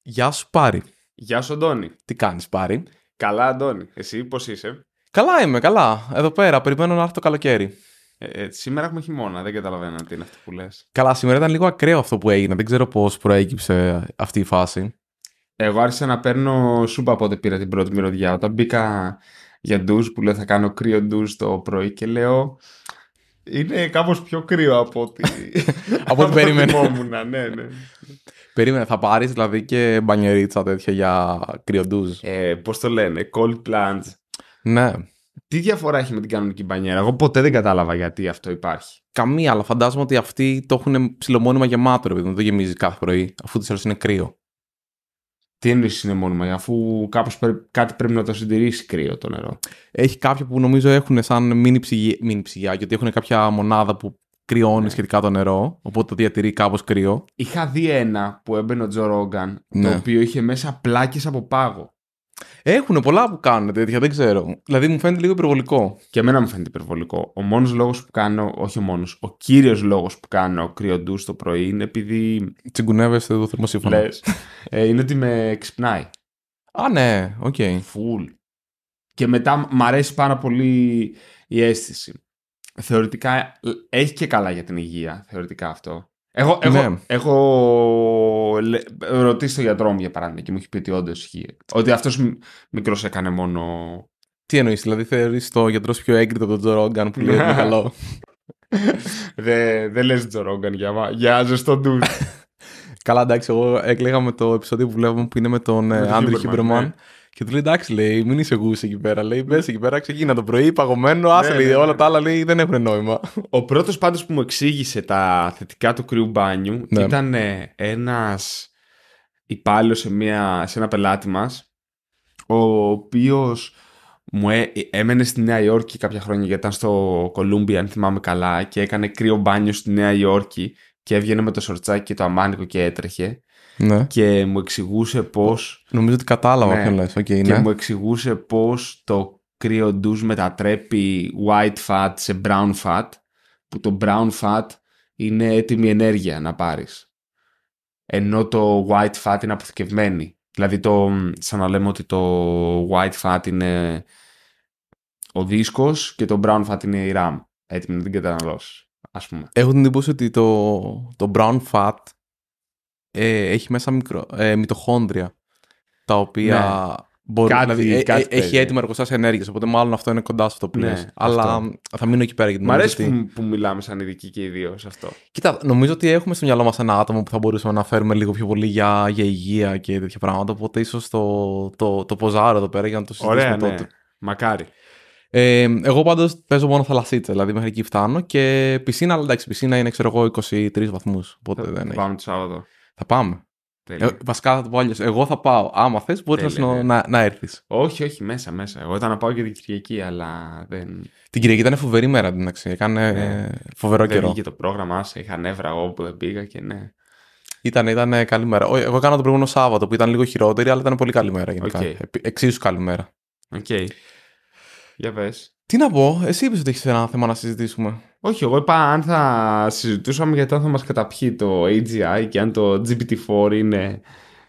Γεια σου Πάρη. Γεια σου Αντώνη. Τι κάνεις Πάρη? Καλά Αντώνη. Εσύ πώς είσαι? Καλά είμαι, καλά. Εδώ πέρα, περιμένω να έρθει το καλοκαίρι. Σήμερα έχουμε χειμώνα, δεν καταλαβαίνω τι είναι αυτό που λες. Καλά, σήμερα ήταν λίγο ακραίο αυτό που έγινε. Δεν ξέρω πώς προέκυψε αυτή η φάση. Εγώ άρχισα να παίρνω σούπα πότε πήρα την πρώτη μυρωδιά. Όταν μπήκα για ντουζ που λέω θα κάνω κρύο ντουζ το πρωί και λέω είναι κάπως πιο κρύο από ό,τι Από ό,τι περίμενα. ναι. Περίμενα, θα πάρεις δηλαδή και μπανιερίτσα τέτοια για κρυοντούζ. Πώς το λένε, cold plunge. Ναι. Τι διαφορά έχει με την κανονική μπανιέρα? Εγώ ποτέ δεν κατάλαβα γιατί αυτό υπάρχει. Καμία, αλλά φαντάζομαι ότι αυτοί το έχουν ψιλομόνιμα γεμάτο, επειδή δεν το γεμίζει κάθε πρωί, αφού της άλλως είναι κρύο. Τι εννοείς είναι μόνιμα, αφού κάπως κάτι πρέπει να το συντηρήσει κρύο το νερό. Έχει κάποια που νομίζω έχουν σαν μίνι ψυγιά, γιατί έχουν κάποια μονάδα που κρυώνει σχετικά το νερό, οπότε το διατηρεί κάπως κρύο. Είχα δει ένα που έμπαινε ο Τζο Ρόγκαν, Ναι. το οποίο είχε μέσα πλάκες από πάγο. Έχουν πολλά που κάνουν τέτοια, δεν ξέρω. Δηλαδή μου φαίνεται λίγο υπερβολικό. Και εμένα μου φαίνεται υπερβολικό. Ο μόνος λόγος που κάνω, όχι ο μόνος, ο κύριος λόγος που κάνω κρύο ντουζ το πρωί είναι επειδή. Τσιγκουνεύεστε το θερμοσύφωνο. Λες, είναι ότι με ξυπνάει. Α, ναι, οκ. Φουλ. Και μετά μ' αρέσει πάρα πολύ η αίσθηση. Θεωρητικά έχει και καλά για την υγεία, θεωρητικά αυτό. Έχω ρωτήσει τον γιατρό μου για παράδειγμα και μου έχει πει ότι όντως ισχύει. Ότι αυτός μικρός έκανε μόνο. Τι εννοείς, δηλαδή θεωρείς το γιατρό πιο έγκριτο από τον Τζο Ρόγκαν που λέει ότι είναι καλό? Δεν λες Τζο Ρόγκαν για ζεστό ντουζ. Καλά, εντάξει, εγώ έκλαιγα με το επεισόδιο που βλέπουμε που είναι με τον Άντρι Χίμπερμαν. Ναι. Και του λέει εντάξει, λέει, μην είσαι γούση εκεί πέρα. Λέει, μπες εκεί πέρα, ξεκίνα το πρωί, παγωμένο, άσε λέει, όλα τα άλλα λέει δεν έχουν νόημα. Ο πρώτος πάντως που μου εξήγησε τα θετικά του κρύου μπάνιου Ναι. ήταν ένας υπάλληλος σε ένα πελάτη μας, ο οποίος έμενε στη Νέα Υόρκη κάποια χρόνια γιατί ήταν στο Κολούμπια, αν θυμάμαι καλά, και έκανε κρύο μπάνιο στη Νέα Υόρκη και έβγαινε με το σορτσάκι και το αμάνικο και έτρεχε. Ναι. Και μου εξηγούσε πώς. Νομίζω ότι κατάλαβα ποιον λες. Okay, και ναι. μου εξηγούσε πώς το κρύο ντουζ μετατρέπει white fat σε brown fat, που το brown fat είναι έτοιμη ενέργεια να πάρεις. Ενώ το white fat είναι αποθηκευμένη. Δηλαδή, σαν να λέμε ότι το white fat είναι ο δίσκος και το brown fat είναι η RAM. Έτοιμη να την καταναλώσεις, ας πούμε. Έχω την εντύπωση ότι το brown fat έχει μέσα μυτοχόνδρια, τα οποία μπορεί, κάτι έχει έτοιμα εργοστάσια ενέργειας, οπότε μάλλον αυτό είναι κοντά σε αυτό που λες. Αλλά θα μείνω εκεί πέρα. Γιατί μ' αρέσει που μιλάμε σαν ειδικοί και οι δύο σε αυτό. Κοίτα, νομίζω ότι έχουμε στο μυαλό μας ένα άτομο που θα μπορούσαμε να φέρουμε λίγο πιο πολύ για υγεία και τέτοια πράγματα, οπότε ίσως το ποζάρω εδώ πέρα για να το συζητήσουμε τότε. Ναι. Μακάρι. Εγώ πάντως παίζω μόνο θαλασσίτσα, δηλαδή μέχρι εκεί φτάνω και πισίνα, αλλά εντάξει, πισίνα είναι ξέρω εγώ 23 βαθμούς, οπότε δεν έχει. Πάμε το Σάββατο. Θα πάμε. Βασικά θα το πω αλλιώς. Εγώ θα πάω. Άμα θες μπορείς να έρθεις. Όχι, μέσα. Εγώ ήταν να πάω και την Κυριακή, αλλά δεν. Την Κυριακή ήταν φοβερή μέρα, εντάξει. Έκανε φοβερό καιρό. Δεν βγήκε το πρόγραμμα, είχα νεύρα εγώ που δεν πήγα και ναι. Ήταν καλή μέρα. Εγώ έκανα το προηγούμενο Σάββατο που ήταν λίγο χειρότερη, αλλά ήταν πολύ καλή μέρα γενικά. Εξίσου καλή μέρα. Οκ. Για πες. Τι να πω, εσύ είπες ότι έχεις ένα θέμα να συζητήσουμε. Όχι, εγώ είπα αν θα συζητούσαμε για το αν θα μας καταπιεί το AGI και αν το GPT-4 είναι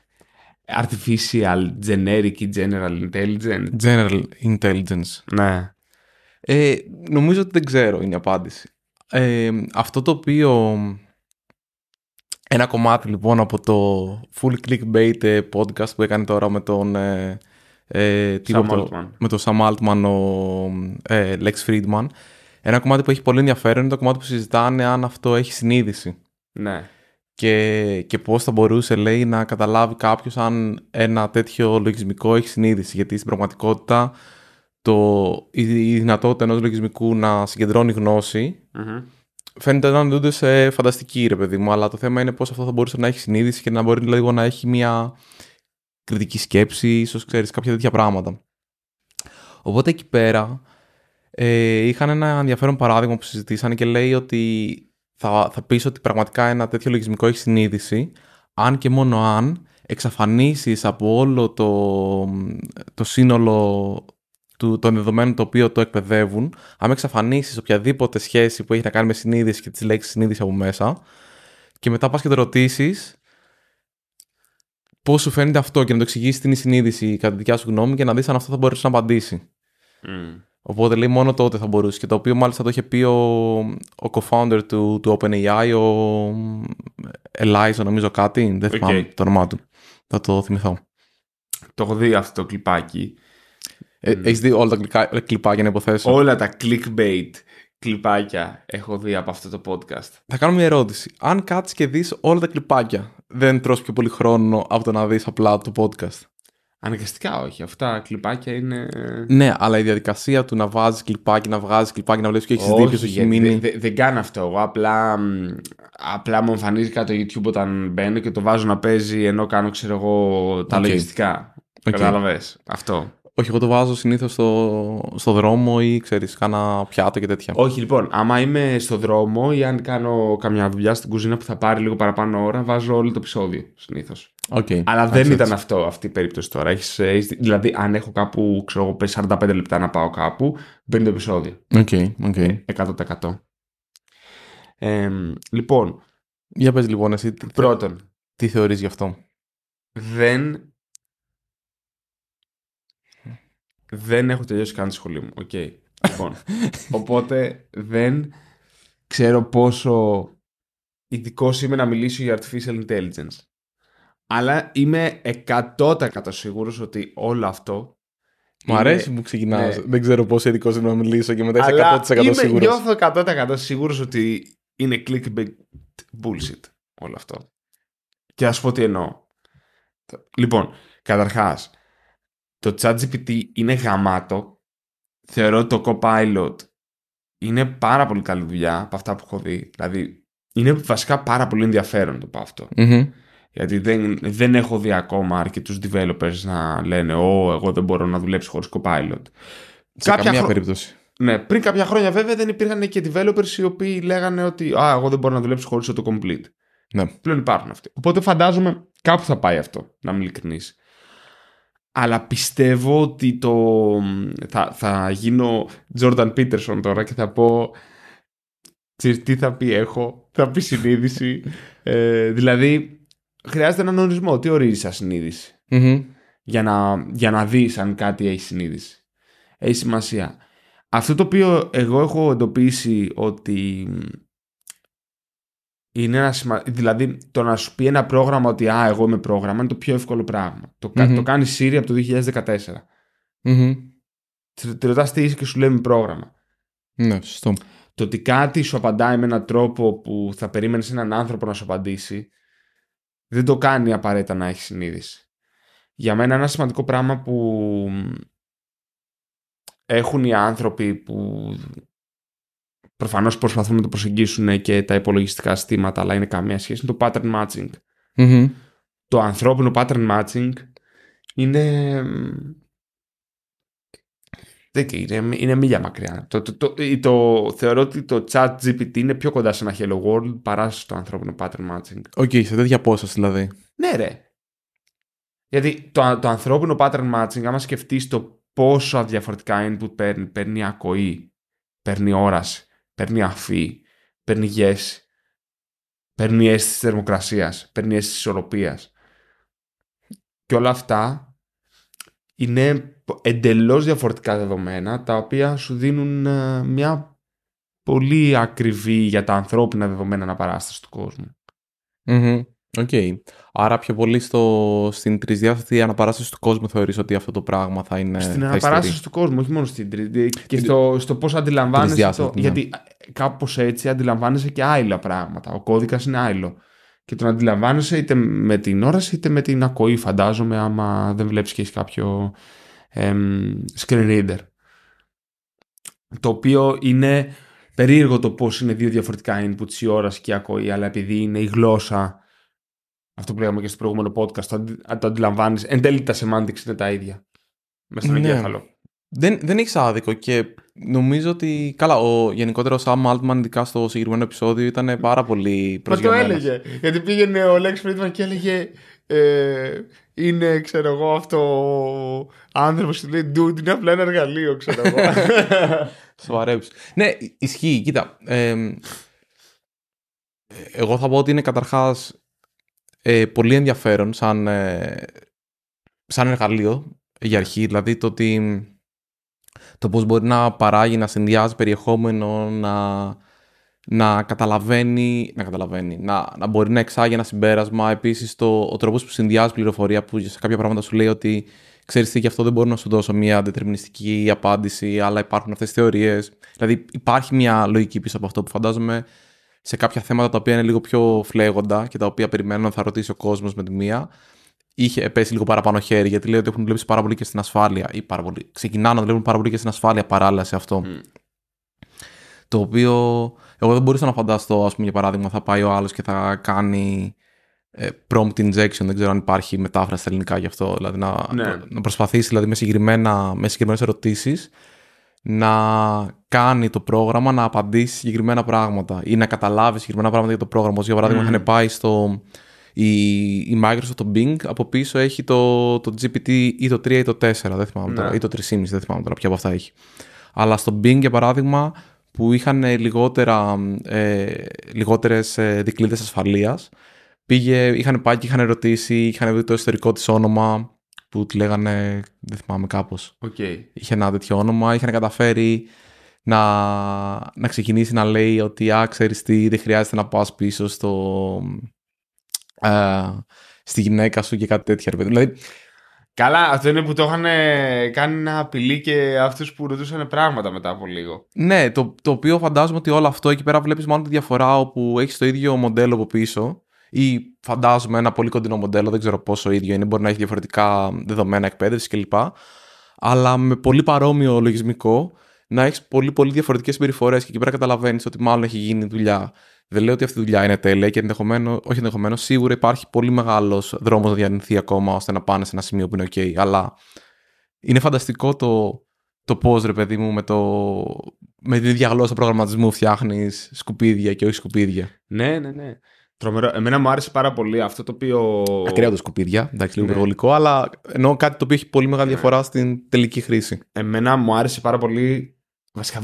Artificial Generic ή General Intelligence. General Intelligence. Ναι. Νομίζω ότι δεν ξέρω είναι η απάντηση. Αυτό το οποίο... Ένα κομμάτι λοιπόν από το Full Clickbait podcast που έκανε τώρα με τον... με τον Sam Altman, ο Lex Friedman. Ένα κομμάτι που έχει πολύ ενδιαφέρον είναι το κομμάτι που συζητάνε αν αυτό έχει συνείδηση. Ναι. Και πώς θα μπορούσε, λέει, να καταλάβει κάποιος αν ένα τέτοιο λογισμικό έχει συνείδηση. Γιατί στην πραγματικότητα η δυνατότητα ενός λογισμικού να συγκεντρώνει γνώση φαίνεται να είναι φανταστική, ρε παιδί μου. Αλλά το θέμα είναι πώς αυτό θα μπορούσε να έχει συνείδηση και να μπορεί λίγο να έχει μια κριτική σκέψη, ίσως ξέρεις κάποια τέτοια πράγματα. Οπότε εκεί πέρα είχαν ένα ενδιαφέρον παράδειγμα που συζητήσανε και λέει ότι θα πεις ότι πραγματικά ένα τέτοιο λογισμικό έχει συνείδηση αν και μόνο αν εξαφανίσεις από όλο το σύνολο των δεδομένων το οποίο το εκπαιδεύουν, αν εξαφανίσεις οποιαδήποτε σχέση που έχει να κάνει με συνείδηση και τις λέξεις συνείδηση από μέσα και μετά πας και το ρωτήσεις πώς σου φαίνεται αυτό και να το εξηγήσει την συνείδηση κατά τη δικιά σου γνώμη και να δεις αν αυτό θα μπορέσει να απαντήσει. Οπότε λέει μόνο τότε θα μπορούσε. Και το οποίο μάλιστα το είχε πει ο co-founder του OpenAI, ο Eliza, νομίζω κάτι. Δεν θυμάμαι το όνομά του. Θα το θυμηθώ. Το έχω δει αυτό το κλιπάκι. Έχεις δει όλα τα κλιπάκια να υποθέσω? Όλα τα clickbait κλιπάκια έχω δει από αυτό το podcast. Θα κάνω μια ερώτηση. Αν κάτσεις και δεις όλα τα κλιπάκια, δεν τρως πιο πολύ χρόνο από το να δεις απλά το podcast? Αναγκαστικά όχι. Αυτά τα κλιπάκια είναι. Ναι, αλλά η διαδικασία του να βάζεις κλιπάκι, να βγάζεις κλιπάκι, να βλέπεις και έχεις δει ποιος έχει μείνει. Δεν κάνω αυτό. Εγώ απλά μου εμφανίζει κάτω το YouTube όταν μπαίνω και το βάζω να παίζει ενώ κάνω, ξέρω εγώ, τα λογιστικά. Κατάλαβες. Αυτό. Όχι, εγώ το βάζω συνήθως στο δρόμο ή ξέρεις, κάνα πιάτο και τέτοια. Όχι, λοιπόν, άμα είμαι στο δρόμο ή αν κάνω καμιά δουλειά στην κουζίνα που θα πάρει λίγο παραπάνω ώρα, βάζω όλο το επεισόδιο συνήθως. Αλλά δεν ήταν αυτή η περίπτωση τώρα. Δηλαδή, αν έχω κάπου, ξέρω εγώ, 45 λεπτά να πάω κάπου, μπαίνει το επεισόδιο. 100%. Λοιπόν. Για πες λοιπόν εσύ. Πρώτον. Τι θεωρείς γι' αυτό? Δεν έχω τελειώσει καν τη σχολή μου. Λοιπόν, οπότε δεν ξέρω πόσο ειδικός είμαι να μιλήσω για artificial intelligence. Αλλά είμαι 100% σίγουρος ότι όλο αυτό. Μου αρέσει που ξεκινάς. Ναι. Δεν ξέρω πόσο ειδικός είμαι να μιλήσω και μετά είσαι 100% σίγουρος. Νιώθω 100% σίγουρος ότι είναι clickbait bullshit όλο αυτό. Και ας πω τι εννοώ. Λοιπόν, καταρχάς, το ChatGPT είναι γαμάτο. Θεωρώ ότι το Copilot είναι πάρα πολύ καλή δουλειά από αυτά που έχω δει. Δηλαδή, είναι βασικά πάρα πολύ ενδιαφέρον το πω αυτό. Γιατί δεν έχω δει ακόμα αρκετούς developers να λένε εγώ δεν μπορώ να δουλέψω χωρίς Copilot. Σε καμία περίπτωση. Ναι, πριν κάποια χρόνια βέβαια δεν υπήρχαν και developers οι οποίοι λέγανε ότι εγώ δεν μπορώ να δουλέψω χωρίς autocomplete. Ναι. Πλέον υπάρχουν αυτοί. Οπότε φαντάζομαι κάπου θα πάει αυτό, να είμαι ειλικρινής. Αλλά πιστεύω ότι θα γίνω Jordan Peterson τώρα και θα πω τι θα πει θα πει συνείδηση. Δηλαδή χρειάζεται έναν ορισμό. Τι ορίζει σαν συνείδηση? Για να δεις αν κάτι έχει συνείδηση. Έχει σημασία. Αυτό το οποίο εγώ έχω εντοπίσει ότι είναι δηλαδή το να σου πει ένα πρόγραμμα ότι εγώ είμαι πρόγραμμα είναι το πιο εύκολο πράγμα. Το κάνει Siri από το 2014. Τη ρωτάς τι είσαι και σου λέει πρόγραμμα. Ναι, σωστό. Το ότι κάτι σου απαντάει με έναν τρόπο που θα περίμενες έναν άνθρωπο να σου απαντήσει δεν το κάνει απαραίτητα να έχει συνείδηση. Για μένα ένα σημαντικό πράγμα που έχουν οι άνθρωποι που προφανώς προσπαθούν να το προσεγγίσουν και τα υπολογιστικά συστήματα, αλλά είναι καμία σχέση, είναι το pattern matching. Το ανθρώπινο pattern matching είναι μίλια μακριά. Θεωρώ ότι το ChatGPT είναι πιο κοντά σε ένα Hello World παρά στο ανθρώπινο pattern matching. Σε τέτοια απόσταση δηλαδή. Ναι ρε. Γιατί το ανθρώπινο pattern matching, άμα σκεφτείς το πόσο διαφορετικά input παίρνει ακοή, παίρνει όραση, παίρνει αφή, παίρνει γεύση, παίρνει αίσθηση θερμοκρασίας, παίρνει αίσθηση ισορροπίας. Και όλα αυτά είναι εντελώς διαφορετικά δεδομένα, τα οποία σου δίνουν μια πολύ ακριβή για τα ανθρώπινα δεδομένα αναπαράσταση του κόσμου. Άρα πιο πολύ στην τρισδιάστατη αναπαράσταση του κόσμου θεωρείς ότι αυτό το πράγμα θα είναι. Στην αναπαράσταση του κόσμου, όχι μόνο στην τρίτη. Και στο πώς αντιλαμβάνεσαι. Γιατί κάπως έτσι αντιλαμβάνεσαι και άειλα πράγματα. Ο κώδικας είναι άειλο. Και τον αντιλαμβάνεσαι είτε με την όραση είτε με την ακοή, φαντάζομαι, άμα δεν βλέπεις και έχεις κάποιο screen reader. Το οποίο είναι περίεργο το πώς είναι δύο διαφορετικά inputs, η όραση και η ακοή, αλλά επειδή είναι η γλώσσα. Αυτό που λέγαμε και στο προηγούμενο podcast, το αντιλαμβάνεις. Εν τέλει τα semantics είναι τα ίδια. Μες στον εγκέφαλο. Δεν έχεις άδικο και νομίζω ότι. Καλά, γενικότερα ο Sam Altman, ειδικά στο συγκεκριμένο επεισόδιο, ήταν πάρα πολύ προσγειωμένος. Μα το έλεγε. Γιατί πήγαινε ο Lex Fridman και έλεγε. Είναι, ξέρω εγώ, αυτό ο άνθρωπος που λέει dude, είναι απλά ένα εργαλείο, ξέρω εγώ. Σοβαρέψει. Ναι, ισχύει. Κοίτα. Εγώ θα πω ότι είναι καταρχάς. πολύ ενδιαφέρον σαν εργαλείο για αρχή, δηλαδή το πώς μπορεί να παράγει, να συνδυάζει περιεχόμενο, να μπορεί να εξάγει ένα συμπέρασμα. Επίσης, ο τρόπος που συνδυάζει πληροφορία, που σε κάποια πράγματα σου λέει ότι ξέρεις τι, γι' αυτό δεν μπορώ να σου δώσω μια δετερμινιστική απάντηση, αλλά υπάρχουν αυτές τις θεωρίες. Δηλαδή, υπάρχει μια λογική πίσω από αυτό που φαντάζομαι σε κάποια θέματα τα οποία είναι λίγο πιο φλέγοντα και τα οποία περιμένω να θα ρωτήσει ο κόσμος με τη μία. Είχε πέσει λίγο παραπάνω χέρι, γιατί λέει ότι έχουν δουλέψει πάρα πολύ και στην ασφάλεια. Ξεκινάνε να δουλεύουν πάρα πολύ και στην ασφάλεια παράλληλα σε αυτό. Το οποίο εγώ δεν μπορούσα να φανταστώ, ας πούμε, για παράδειγμα, θα πάει ο άλλος και θα κάνει prompt injection, δεν ξέρω αν υπάρχει μετάφραση στα ελληνικά γι' αυτό. Δηλαδή να προσπαθήσει δηλαδή, με συγκεκριμένες ερωτήσεις να κάνει το πρόγραμμα να απαντήσει συγκεκριμένα πράγματα ή να καταλάβει συγκεκριμένα πράγματα για το πρόγραμμα. Για παράδειγμα, είχαν πάει η Microsoft, το Bing, από πίσω έχει το GPT ή το 3 ή το 4, δεν θυμάμαι τώρα, ή το 3,5, δεν θυμάμαι τώρα ποια από αυτά έχει. Αλλά στο Bing, για παράδειγμα, που είχαν λιγότερες δικλείδες ασφαλείας, είχαν πάει και είχαν ρωτήσει, είχαν δει το ιστορικό της όνομα, που τη λέγανε, δεν θυμάμαι κάπως. Είχε ένα τέτοιο όνομα, είχαν καταφέρει να ξεκινήσει να λέει ότι ξέρεις τι, δεν χρειάζεται να πας πίσω στη γυναίκα σου και κάτι τέτοιο. Δηλαδή, καλά, αυτό είναι που το είχαν κάνει να απειλεί και αυτούς που ρωτούσαν πράγματα μετά από λίγο. Ναι, το οποίο φαντάζομαι ότι όλο αυτό εκεί πέρα βλέπεις μάλλον τη διαφορά, όπου έχεις το ίδιο μοντέλο από πίσω ή φαντάζομαι ένα πολύ κοντινό μοντέλο, δεν ξέρω πόσο ίδιο είναι, μπορεί να έχει διαφορετικά δεδομένα εκπαίδευση κλπ. Αλλά με πολύ παρόμοιο λογισμικό να έχεις πολύ πολύ διαφορετικές συμπεριφορές και εκεί πέρα καταλαβαίνεις ότι μάλλον έχει γίνει δουλειά. Δεν λέω ότι αυτή η δουλειά είναι τέλεια και ενδεχομένως, σίγουρα υπάρχει πολύ μεγάλος δρόμος να διανυθεί ακόμα ώστε να πάνε σε ένα σημείο που είναι OK. Αλλά είναι φανταστικό το πώς, ρε παιδί μου, με τη ίδια γλώσσα προγραμματισμού φτιάχνεις σκουπίδια και όχι σκουπίδια. Ναι. Τρομερό. Εμένα μου άρεσε πάρα πολύ αυτό το οποίο. Ακραία το σκουπίδια, εντάξει, λίγο υπερβολικό, αλλά εννοώ κάτι το οποίο έχει πολύ μεγάλη διαφορά στην τελική χρήση. Εμένα μου άρεσε πάρα πολύ. Βασικά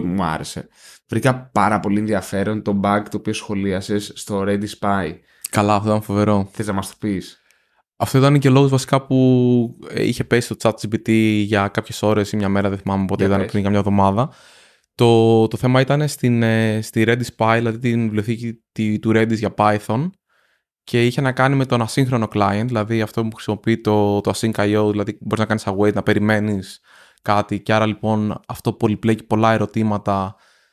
βρήκα πάρα πολύ ενδιαφέρον το bug το οποίο σχολίασες στο Ready Spy. Καλά, αυτό ήταν φοβερό. Θες να μας το πεις? Αυτό ήταν και ο λόγος βασικά που είχε πέσει το ChatGPT για κάποιες ώρες ή μια μέρα, δεν θυμάμαι πότε ήταν, πριν καμιά εβδομάδα. Το θέμα ήταν στη Redis Spy, δηλαδή την βιβλιοθήκη του Redis για Python, και είχε να κάνει με τον ασύγχρονο client, δηλαδή αυτό που χρησιμοποιεί το async.io, δηλαδή μπορείς να κάνεις await, να περιμένεις κάτι, και άρα λοιπόν αυτό πολυπλέκει πολλά ερωτήματα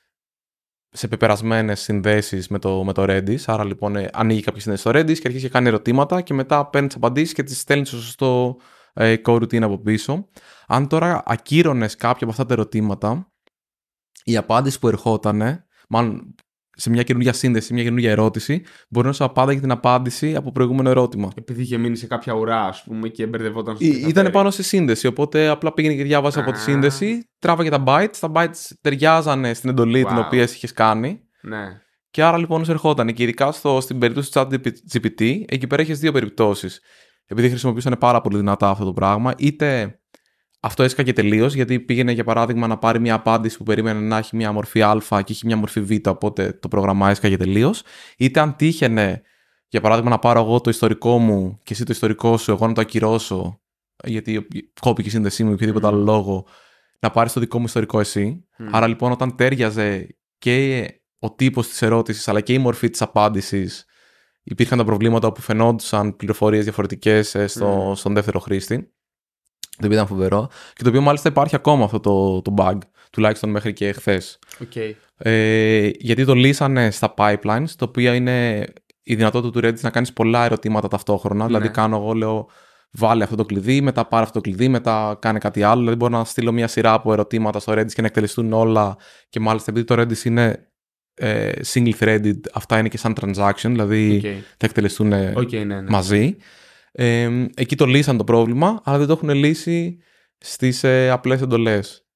σε πεπερασμένες συνδέσεις με το Redis. Άρα λοιπόν ανοίγει κάποια σύνδεση στο Redis και αρχίζει και κάνει ερωτήματα και μετά παίρνει τις απαντήσεις και τις στέλνει στο σωστό coroutine από πίσω. Αν τώρα ακύρωνες κάποια από αυτά τα ερωτήματα, η απάντηση που ερχόταν, μάλλον σε μια καινούργια σύνδεση, μια καινούργια ερώτηση, μπορεί να σου απάνταγε την απάντηση από προηγούμενο ερώτημα. Επειδή είχε μείνει σε κάποια ουρά, ας πούμε, και μπερδευόταν στο Ήταν πάνω σε σύνδεση, οπότε απλά πήγαινε και διάβασε από τη σύνδεση, τράβαγε τα bytes, τα bytes ταιριάζανε στην εντολή την οποία είχες κάνει. Ναι. Και άρα λοιπόν σου ερχόταν. Και ειδικά στην περίπτωση του ChatGPT, εκεί πέρα έχεις δύο περιπτώσεις. Επειδή χρησιμοποιούσαν πάρα πολύ δυνατά αυτό το πράγμα, είτε αυτό έσκαγε τελείως, γιατί πήγαινε για παράδειγμα να πάρει μια απάντηση που περίμενε να έχει μια μορφή Α και έχει μια μορφή Β, οπότε το πρόγραμμα έσκαγε τελείως. Είτε αν τύχαινε, για παράδειγμα, να πάρω εγώ το ιστορικό μου και εσύ το ιστορικό σου, εγώ να το ακυρώσω, γιατί κόπηκε η σύνδεσή μου ή οποιοδήποτε άλλο λόγο, να πάρεις το δικό μου ιστορικό εσύ. Άρα λοιπόν, όταν τέριαζε και ο τύπος της ερώτησης αλλά και η μορφή της απάντησης, υπήρχαν τα προβλήματα όπου φαινόντουσαν πληροφορίες διαφορετικές στον δεύτερο χρήστη. Το οποίο ήταν φοβερό και το οποίο μάλιστα υπάρχει ακόμα αυτό το bug, τουλάχιστον μέχρι και χθες. Γιατί το λύσανε στα pipelines, το οποίο είναι η δυνατότητα του Redis να κάνεις πολλά ερωτήματα ταυτόχρονα. Δηλαδή εγώ λέω βάλε αυτό το κλειδί, μετά πάρε αυτό το κλειδί, μετά κάνε κάτι άλλο. Δηλαδή μπορώ να στείλω μια σειρά από ερωτήματα στο Redis και να εκτελεστούν όλα, και μάλιστα επειδή το Redis είναι single threaded, αυτά είναι και σαν transaction, δηλαδή θα εκτελεστούν μαζί. Εκεί το λύσαν το πρόβλημα, αλλά δεν το έχουν λύσει στις απλές εντολές.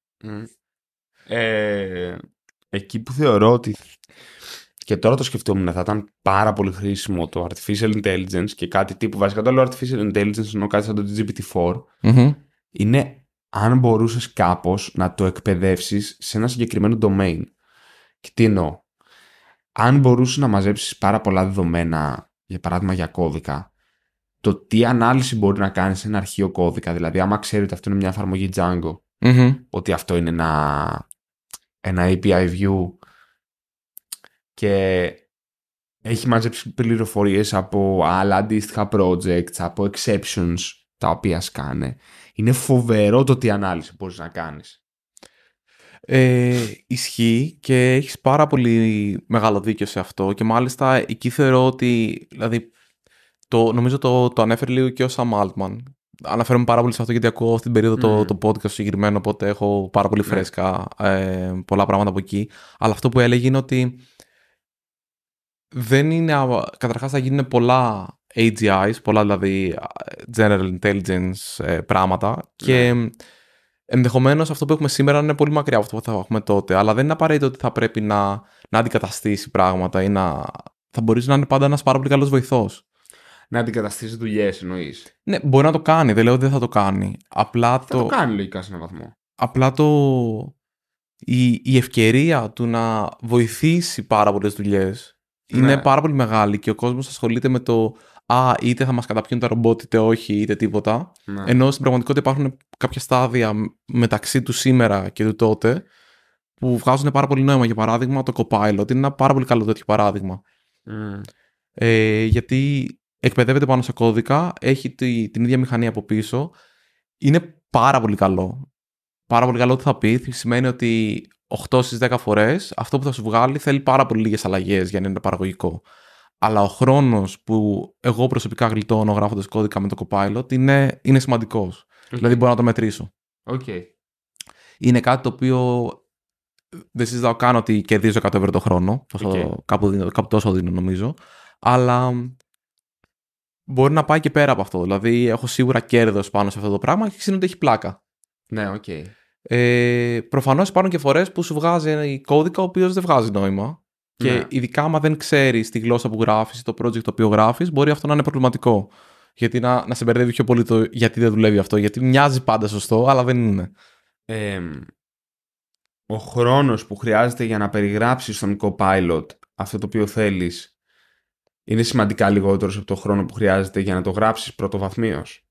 Εκεί που θεωρώ ότι, και τώρα το σκεφτόμουν, θα ήταν πάρα πολύ χρήσιμο το Artificial Intelligence και κάτι τύπου, βασικά το λέω Artificial Intelligence ενώ κάτι σαν το GPT-4, είναι αν μπορούσες κάπως να το εκπαιδεύσεις σε ένα συγκεκριμένο domain. Και τι εννοώ? Αν μπορούσες να μαζέψεις πάρα πολλά δεδομένα για παράδειγμα για κώδικα, το τι ανάλυση μπορεί να κάνει σε ένα αρχείο κώδικα, δηλαδή άμα ξέρει ότι αυτό είναι μια εφαρμογή Django, ότι αυτό είναι ένα API view και έχει μαζέψει πληροφορίες από άλλα αντίστοιχα projects, από exceptions τα οποία σκάνε. Είναι φοβερό το τι ανάλυση μπορείς να κάνεις. Ισχύει και έχεις πάρα πολύ μεγάλο δίκιο σε αυτό και μάλιστα εκεί θεωρώ ότι, δηλαδή, νομίζω το ανέφερε λίγο και ο Sam Altman. Αναφέρομαι πάρα πολύ σε αυτό γιατί ακούω αυτή την περίοδο το podcast συγκεκριμένο, οπότε έχω πάρα πολύ φρέσκα πολλά πράγματα από εκεί. Αλλά αυτό που έλεγε είναι ότι δεν είναι, καταρχάς θα γίνουν πολλά AGIs, πολλά δηλαδή General Intelligence πράγματα και ενδεχομένως αυτό που έχουμε σήμερα είναι πολύ μακριά από αυτό που θα έχουμε τότε, αλλά δεν είναι απαραίτητο ότι θα πρέπει να αντικαταστήσει πράγματα ή θα μπορείς να είναι πάντα ένας πάρα πολύ καλός βοηθός. Να αντικαταστήσει δουλειές εννοείς? Ναι, μπορεί να το κάνει, δεν λέω ότι δεν θα το κάνει. Απλά θα το κάνει λογικά σε έναν βαθμό. Απλά η ευκαιρία του να βοηθήσει πάρα πολλές δουλειές είναι πάρα πολύ μεγάλη και ο κόσμος ασχολείται με το είτε θα μας καταπιούν τα ρομπότ είτε όχι είτε τίποτα. Ενώ στην πραγματικότητα υπάρχουν κάποια στάδια μεταξύ του σήμερα και του τότε που βγάζουν πάρα πολύ νόημα. Για παράδειγμα το Copilot είναι ένα πάρα πολύ καλό τέτοιο παράδειγμα. Γιατί εκπαιδεύεται πάνω σε κώδικα, έχει την ίδια μηχανή από πίσω, είναι πάρα πολύ καλό. Πάρα πολύ καλό τι θα πει, σημαίνει ότι 8 στις 10 φορές αυτό που θα σου βγάλει θέλει πάρα πολύ λίγες αλλαγές για να είναι παραγωγικό. Αλλά ο χρόνος που εγώ προσωπικά γλιτώνω γράφοντας κώδικα με το Copilot είναι σημαντικός. Δηλαδή μπορώ να το μετρήσω. Είναι κάτι το οποίο δεν συζητάω καν ότι κερδίζω 100 ευρώ το χρόνο. Κάπου τόσο δίνω νομίζω. Αλλά μπορεί να πάει και πέρα από αυτό. Δηλαδή έχω σίγουρα κέρδος πάνω σε αυτό το πράγμα και ξέρω ότι έχει πλάκα. Ναι, προφανώς υπάρχουν και φορές που σου βγάζει κώδικα ο οποίος δεν βγάζει νόημα. Και ειδικά άμα δεν ξέρεις τη γλώσσα που γράφεις ή το project το οποίο γράφεις, μπορεί αυτό να είναι προβληματικό. Γιατί να σε μπερδεύει πιο πολύ το γιατί δεν δουλεύει αυτό. Γιατί μοιάζει πάντα σωστό, αλλά δεν είναι. Ο χρόνος που χρειάζεται για να περιγράψεις στον Copilot αυτό το οποίο θέλεις είναι σημαντικά λιγότερος από το χρόνο που χρειάζεται για να το γράψεις πρωτοβαθμίως.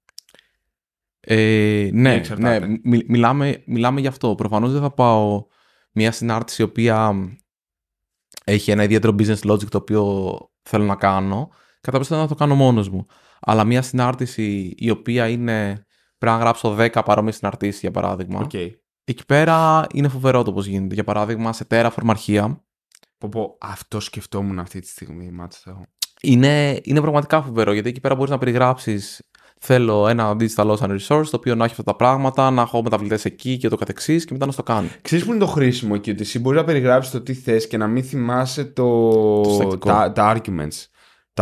Ναι, μιλάμε γι' αυτό. Προφανώς δεν θα πάω μια συνάρτηση η οποία έχει ένα ιδιαίτερο business logic το οποίο θέλω να κάνω. Κατά περισσότερο να το κάνω μόνος μου. Αλλά μια συνάρτηση η οποία πρέπει να γράψω 10 παρόμοιες συναρτήσεις για παράδειγμα. Εκεί πέρα είναι φοβερό το πώς γίνεται. Για παράδειγμα σε Terraform αρχεία. Αυτό σκεφτόμουν αυτή τη στιγμή. Είναι πραγματικά φοβερό γιατί εκεί πέρα μπορείς να περιγράψεις. Θέλω ένα digital ocean resource το οποίο να έχει αυτά τα πράγματα, να έχω μεταβλητές εκεί και το καθεξής και μετά να στο κάνει. Ξέρεις που είναι το χρήσιμο εκεί, ότι εσύ μπορείς να περιγράψεις το τι θες και να μην θυμάσαι τα arguments τα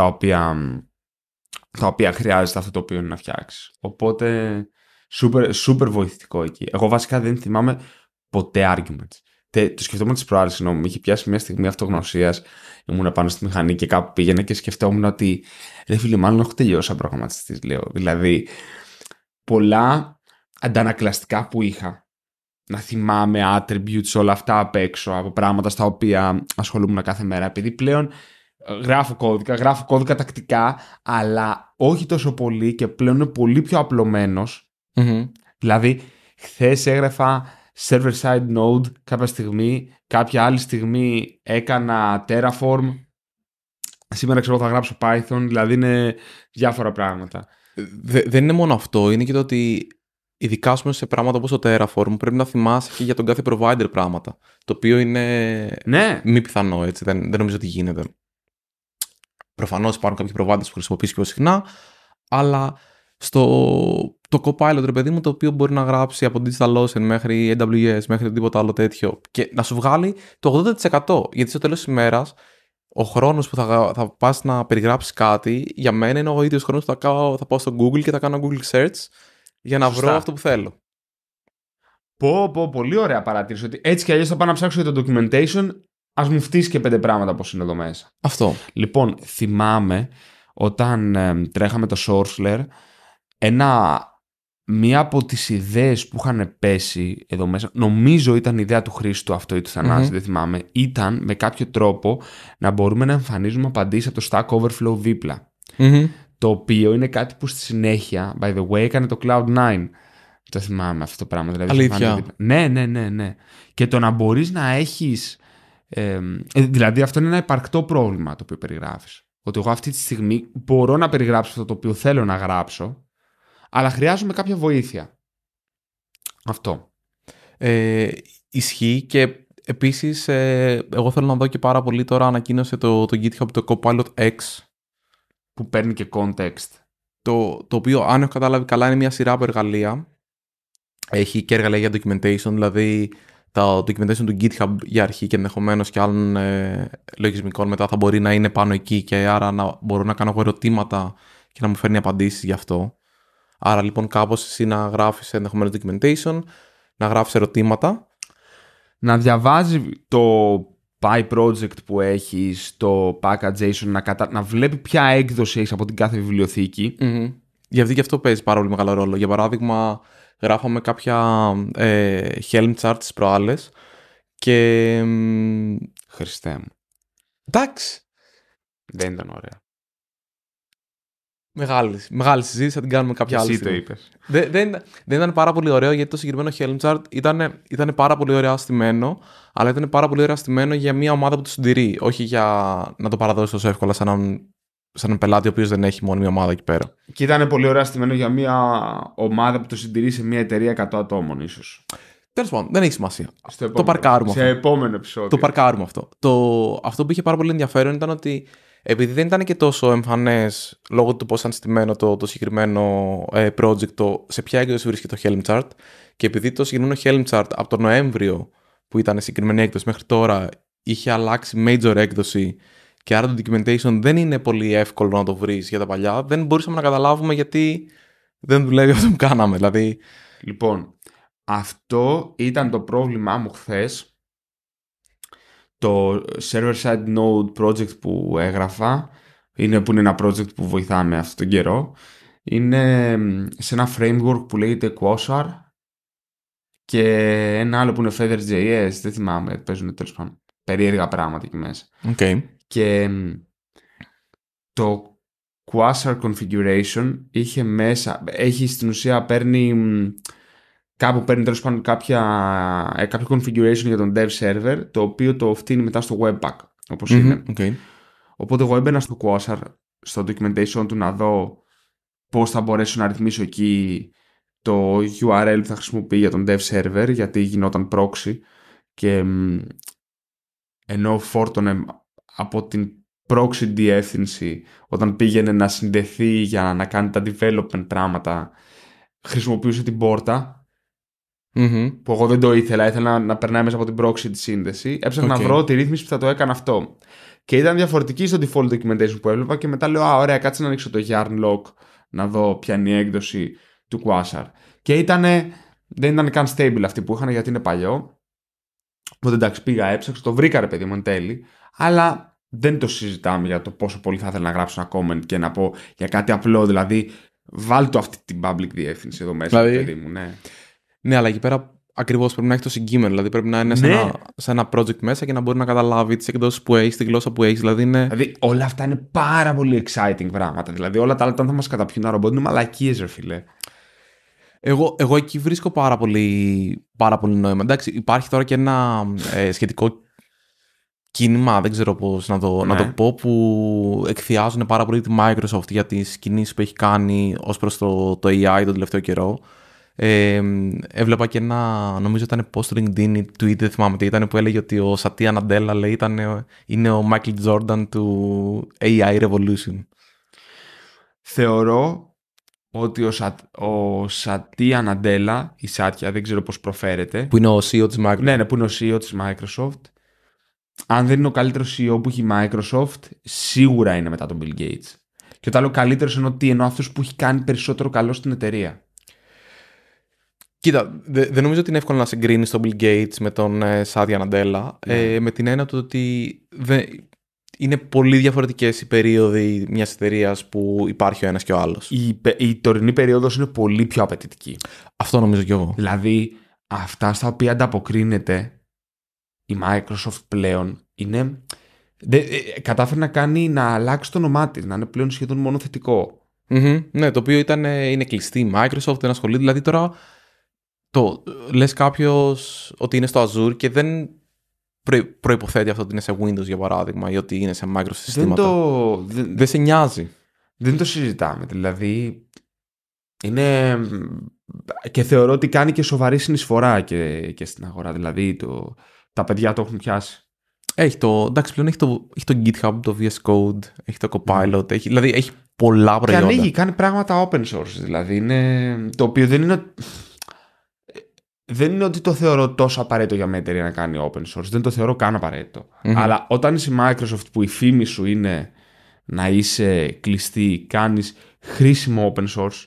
οποία χρειάζεται αυτό το οποίο είναι να φτιάξεις. Οπότε super βοηθητικό εκεί. Εγώ βασικά δεν θυμάμαι ποτέ arguments. Το σκεφτόμουν τις προάλλες, συγγνώμη, είχε πιάσει μια στιγμή αυτογνωσίας, ήμουν πάνω στη μηχανή και κάπου πήγαινε και σκεφτόμουν ότι ρε φίλε, μάλλον έχω τελειώσει σαν προγραμματιστής, λέω. Δηλαδή, πολλά αντανακλαστικά που είχα να θυμάμαι attributes, όλα αυτά απ' έξω από πράγματα στα οποία ασχολούμουν κάθε μέρα, επειδή πλέον γράφω κώδικα τακτικά, αλλά όχι τόσο πολύ και πλέον είναι πολύ πιο απλωμένος. Δηλαδή, χθες έγραφα server-side node κάποια στιγμή, κάποια άλλη στιγμή έκανα Terraform, σήμερα ξέρω θα γράψω Python, δηλαδή είναι διάφορα πράγματα. Δεν είναι μόνο αυτό, είναι και το ότι ειδικά σε πράγματα όπως το Terraform πρέπει να θυμάσαι και για τον κάθε provider πράγματα, το οποίο είναι μη πιθανό, έτσι, δεν νομίζω ότι γίνεται. Προφανώς υπάρχουν κάποιοι providers που χρησιμοποιείς πιο συχνά, αλλά το Copilot, ρε παιδί μου, το οποίο μπορεί να γράψει από DigitalOcean μέχρι AWS, μέχρι οτιδήποτε άλλο τέτοιο και να σου βγάλει το 80%. Γιατί στο τέλος της ημέρας, ο χρόνος που θα πας να περιγράψεις κάτι, για μένα είναι ο ίδιος χρόνος που θα πάω στο Google και θα κάνω Google Search για να βρω αυτό που θέλω. Πολύ ωραία παρατήρηση. Ότι έτσι κι αλλιώς θα πάω να ψάξω για το documentation, ας μου φτύσει και 5 πράγματα πώς είναι εδώ μέσα. Αυτό. Λοιπόν, θυμάμαι όταν τρέχαμε το Sourceware, μία από τις ιδέες που είχαν πέσει εδώ μέσα, νομίζω ήταν η ιδέα του Χρήστου αυτό ή του Θανάση, δεν θυμάμαι, ήταν με κάποιο τρόπο να μπορούμε να εμφανίζουμε απαντήσεις από το Stack Overflow δίπλα. Mm-hmm. Το οποίο είναι κάτι που στη συνέχεια, by the way, έκανε το Cloud9. Το θυμάμαι αυτό το πράγμα. Δηλαδή, Αλήθεια. Ναι. Και το να μπορείς να έχεις... δηλαδή αυτό είναι ένα υπαρκτό πρόβλημα το οποίο περιγράφεις. Ότι εγώ αυτή τη στιγμή μπορώ να περιγράψω αυτό το οποίο θέλω να γράψω, αλλά χρειάζομαι κάποια βοήθεια. Αυτό. Ισχύει και επίσης εγώ θέλω να δω και πάρα πολύ τώρα ανακοίνωσε το GitHub το Copilot X. Που παίρνει και context. Το οποίο, αν έχω κατάλαβει καλά, είναι μια σειρά από εργαλεία. Έχει και εργαλεία για documentation, δηλαδή το documentation του GitHub για αρχή και ενδεχομένως και άλλων λογισμικών μετά θα μπορεί να είναι πάνω εκεί και άρα να μπορώ να κάνω εγώ ερωτήματα και να μου φέρνει απαντήσεις γι' αυτό. Άρα λοιπόν κάπως εσύ να γράφεις ενδεχομένως documentation, να γράφεις ερωτήματα. Να διαβάζει το PyProject που έχεις, το package.json, να βλέπει ποια έκδοση έχεις από την κάθε βιβλιοθήκη. Mm-hmm. Γιατί αυτό παίζει πάρα πολύ μεγάλο ρόλο. Για παράδειγμα, γράφαμε κάποια Helm charts τις προάλλες και... Χριστέ μου. Εντάξει. Δεν ήταν ωραία. Μεγάλη συζήτηση, θα την κάνουμε κάποια άλλη Εσύ το στιγμή. είπες. Δεν ήταν πάρα πολύ ωραίο γιατί το συγκεκριμένο Helm chart ήταν πάρα πολύ ωραία στημένο, αλλά ήταν πάρα πολύ ωραία στημένο για μια ομάδα που το συντηρεί, όχι για να το παραδώσει τόσο εύκολα σαν έναν πελάτη ο οποίος δεν έχει μόνο μια ομάδα εκεί πέρα. Και ήταν πολύ ωραία στημένο για μια ομάδα που το συντηρεί σε μια εταιρεία 100 ατόμων, ίσως. Τέλος πάντων, δεν έχει σημασία. Το παρκάρουμε αυτό. Σε επόμενο επεισόδιο. Το παρκάρουμε αυτό. Αυτό που είχε πάρα πολύ ενδιαφέρον ήταν ότι επειδή δεν ήταν και τόσο εμφανές λόγω του πώς ήταν στημένο το συγκεκριμένο project, σε ποια έκδοση βρίσκεται το Helm chart, και επειδή το συγκεκριμένο Helm chart από τον Νοέμβριο που ήταν συγκεκριμένη έκδοση μέχρι τώρα είχε αλλάξει major έκδοση και άρα το documentation δεν είναι πολύ εύκολο να το βρεις για τα παλιά, δεν μπορούσαμε να καταλάβουμε γιατί δεν δουλεύει αυτό που κάναμε. Δηλαδή... Λοιπόν, αυτό ήταν το πρόβλημά μου χθες. Το server-side node project που έγραφα, που είναι ένα project που βοηθάμε αυτόν τον καιρό, είναι σε ένα framework που λέγεται Quasar και ένα άλλο που είναι Feather.js, δεν θυμάμαι, παίζουν τέλος πάντων περίεργα πράγματα εκεί μέσα. Okay. Και το Quasar configuration έχει στην ουσία κάπου παίρνει τέλος πάντων κάποιο configuration για τον dev server, το οποίο το φτύνει μετά στο webpack, όπως είναι. Okay. Οπότε εγώ έμπαινα στο Quasar, στο documentation του, να δω πώς θα μπορέσω να ρυθμίσω εκεί το URL που θα χρησιμοποιεί για τον dev server, γιατί γινόταν proxy και ενώ φόρτωνε από την proxy διεύθυνση όταν πήγαινε να συνδεθεί για να κάνει τα development πράγματα, χρησιμοποιούσε την πόρτα. Που εγώ δεν το ήθελα να περνάει μέσα από την proxy τη σύνδεση. Έψαχνα να βρω τη ρύθμιση που θα το έκανε αυτό. Και ήταν διαφορετική στο default documentation που έβλεπα και μετά λέω, ωραία, κάτσε να ανοίξω το yarn lock να δω ποια είναι η έκδοση του Quasar. Και δεν ήταν καν stable αυτή που είχαν γιατί είναι παλιό. Οπότε εντάξει, πήγα, έψαξα, το βρήκα ρε παιδί μου εν τέλει, αλλά δεν το συζητάμε για το πόσο πολύ θα ήθελα να γράψω ένα comment και να πω για κάτι απλό, δηλαδή βάλ το αυτή την public διεύθυνση εδώ μέσα, δηλαδή... παιδί μου, ναι. Ναι, αλλά εκεί πέρα ακριβώς πρέπει να έχει το συγκείμενο. Δηλαδή πρέπει να είναι σε ένα project μέσα και να μπορεί να καταλάβει τις εκδόσεις που έχει, τη γλώσσα που έχει. Δηλαδή όλα αυτά είναι πάρα πολύ exciting πράγματα. Δηλαδή όλα τα άλλα, όταν θα μας καταπιούν ένα ρομπότ, είναι μαλακίες, ρε φίλε. Εγώ εκεί βρίσκω πάρα πολύ νόημα. Εντάξει, υπάρχει τώρα και ένα σχετικό κίνημα, δεν ξέρω πώς να το πω, που εκθιάζουν πάρα πολύ τη Microsoft για τις κινήσεις που έχει κάνει ως προς το AI τον τελευταίο καιρό. Έβλεπα και νομίζω ήταν post LinkedIn ή tweet, δεν θυμάμαι τι ήταν, που έλεγε ότι ο Satya Nadella λέει είναι ο Michael Jordan του AI Revolution. Θεωρώ ότι ο Satya Nadella, η Satya, δεν ξέρω πώς προφέρεται, που είναι ο CEO της Microsoft. Ναι, που είναι ο CEO της Microsoft. Αν δεν είναι ο καλύτερος CEO που έχει η Microsoft, σίγουρα είναι μετά τον Bill Gates. Και όταν λέω καλύτερος εννοώ αυτός που έχει κάνει περισσότερο καλό στην εταιρεία. Κοίτα, δεν νομίζω ότι είναι εύκολο να συγκρίνεις τον Bill Gates με τον Satya Nadella, με την έννοια του ότι είναι πολύ διαφορετικές οι περίοδοι μιας εταιρείας που υπάρχει ο ένας και ο άλλος. Η τωρινή περίοδος είναι πολύ πιο απαιτητική. Αυτό νομίζω κι εγώ. Δηλαδή, αυτά στα οποία ανταποκρίνεται η Microsoft πλέον είναι Κατάφερε να κάνει να αλλάξει το όνομά της, να είναι πλέον σχεδόν μόνο θετικό. Ναι, το οποίο είναι κλειστή η Microsoft, δεν ασχολείται. Δηλαδή τώρα λες κάποιος ότι είναι στο Azure και δεν προϋποθέτει αυτό ότι είναι σε Windows για παράδειγμα ή ότι είναι σε Microsoft συστήματα. Δεν σε νοιάζει. Δεν το συζητάμε. Δηλαδή είναι... Και θεωρώ ότι κάνει και σοβαρή συνεισφορά και στην αγορά. Δηλαδή τα παιδιά το έχουν πιάσει. Εντάξει, πλέον έχει το GitHub, το VS Code, έχει το Copilot, δηλαδή έχει πολλά προϊόντα. Και κάνει πράγματα open source. Δηλαδή είναι... Το οποίο δεν είναι ότι το θεωρώ τόσο απαραίτητο για μια εταιρεία να κάνει open source. Δεν το θεωρώ καν απαραίτητο. Αλλά όταν είσαι Microsoft που η φήμη σου είναι να είσαι κλειστή, κάνεις χρήσιμο open source.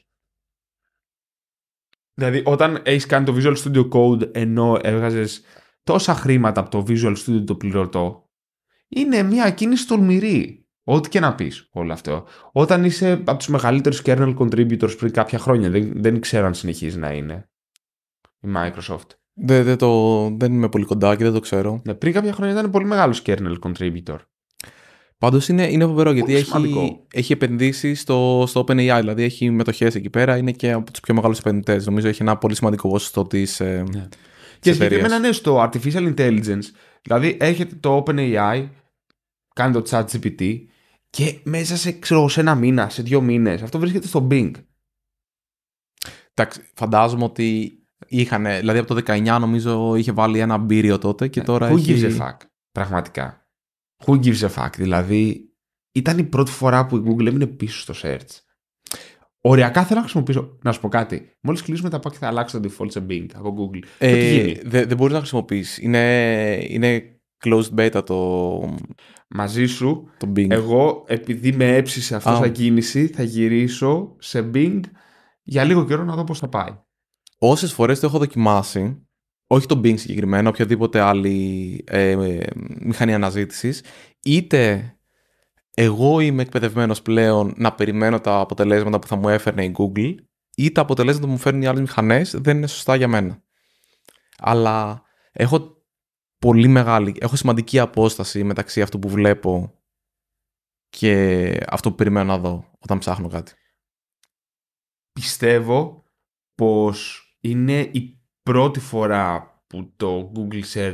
Δηλαδή όταν έχεις κάνει το Visual Studio Code ενώ έβγαζες τόσα χρήματα από το Visual Studio το πληρωτό, είναι μια κίνηση τολμηρή. Ό,τι και να πεις όλο αυτό. Όταν είσαι από τους μεγαλύτερους kernel contributors πριν κάποια χρόνια, δεν ξέρω αν συνεχίζει να είναι η Microsoft. Δεν είμαι πολύ κοντά και δεν το ξέρω. Ναι, πριν κάποια χρόνια ήταν πολύ μεγάλος kernel contributor. Πάντως είναι φοβερό γιατί έχει επενδύσει στο OpenAI, δηλαδή έχει μετοχές εκεί πέρα, είναι και από τους πιο μεγάλους επενδυτές. Νομίζω έχει ένα πολύ σημαντικό ποσοστό της εταιρείας. Και συγκεκριμένα ναι, στο Artificial Intelligence, δηλαδή έχετε το OpenAI, κάνει το ChatGPT και μέσα σε ένα μήνα, σε 2 μήνες, αυτό βρίσκεται στο Bing. Εντάξει, φαντάζομαι ότι δηλαδή από το 19 νομίζω είχε βάλει ένα μπύριο τότε και τώρα Who έχει... gives a fuck, πραγματικά. Who gives a fuck, δηλαδή ήταν η πρώτη φορά που η Google έμεινε πίσω στο search. Οριακά θέλω να χρησιμοποιήσω, να σου πω κάτι. Μόλις κλείσουμε τα πάκια θα αλλάξω το default σε Bing από Google. Δεν μπορείς να χρησιμοποιήσεις. Είναι closed beta το... Μαζί σου, το Bing. Εγώ επειδή με έψησε αυτό σαν κίνηση θα γυρίσω σε Bing για λίγο καιρό να δω πώς θα πάει. Όσες φορές το έχω δοκιμάσει, όχι το Bing συγκεκριμένα, οποιαδήποτε άλλη μηχανή αναζήτησης, είτε εγώ είμαι εκπαιδευμένος πλέον να περιμένω τα αποτελέσματα που θα μου έφερνε η Google, ή τα αποτελέσματα που μου φέρνουν οι άλλες μηχανές δεν είναι σωστά για μένα. Αλλά έχω σημαντική απόσταση μεταξύ αυτού που βλέπω και αυτό που περιμένω να δω όταν ψάχνω κάτι. Πιστεύω πως είναι η πρώτη φορά που το Google Search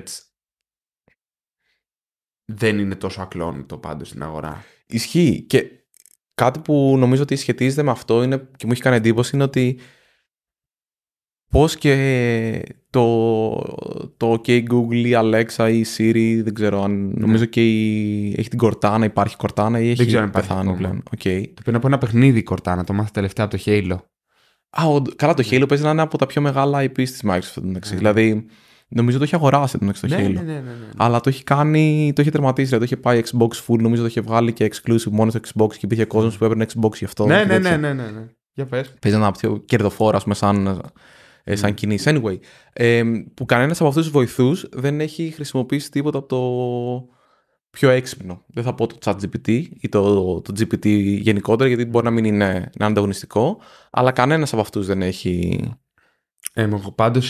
δεν είναι τόσο ακλόνητο πάντως στην αγορά. Ισχύει. Και κάτι που νομίζω ότι σχετίζεται με αυτό είναι, και μου έχει κάνει εντύπωση, είναι ότι πώς και το OK Google ή Alexa ή Siri, δεν ξέρω αν νομίζω και έχει την Cortana, υπάρχει Cortana ή έχει πεθάνει πλέον. Okay. Το πήρα από ένα παιχνίδι Cortana, το μάθα τελευταία από το Halo. Καλά, το Halo παίζει να είναι από τα πιο μεγάλα IP της Microsoft. Δηλαδή, νομίζω το έχει αγοράσει το Halo. Ναι. Αλλά το έχει τερματίσει. Δηλαδή, το είχε πάει Xbox Full, νομίζω το είχε βγάλει και exclusive μόνο στο Xbox και υπήρχε κόσμος που έπαιρνε Xbox γι' αυτό. Ναι. Για πες. Παίζει ένα πιο κερδοφόρο, σαν κινήσεις. Anyway, που κανένας από αυτούς τους βοηθούς δεν έχει χρησιμοποιήσει τίποτα από το πιο έξυπνο. Δεν θα πω το ChatGPT ή το GPT γενικότερα, γιατί μπορεί να μην είναι ανταγωνιστικό, αλλά κανένας από αυτούς δεν έχει. Πάντως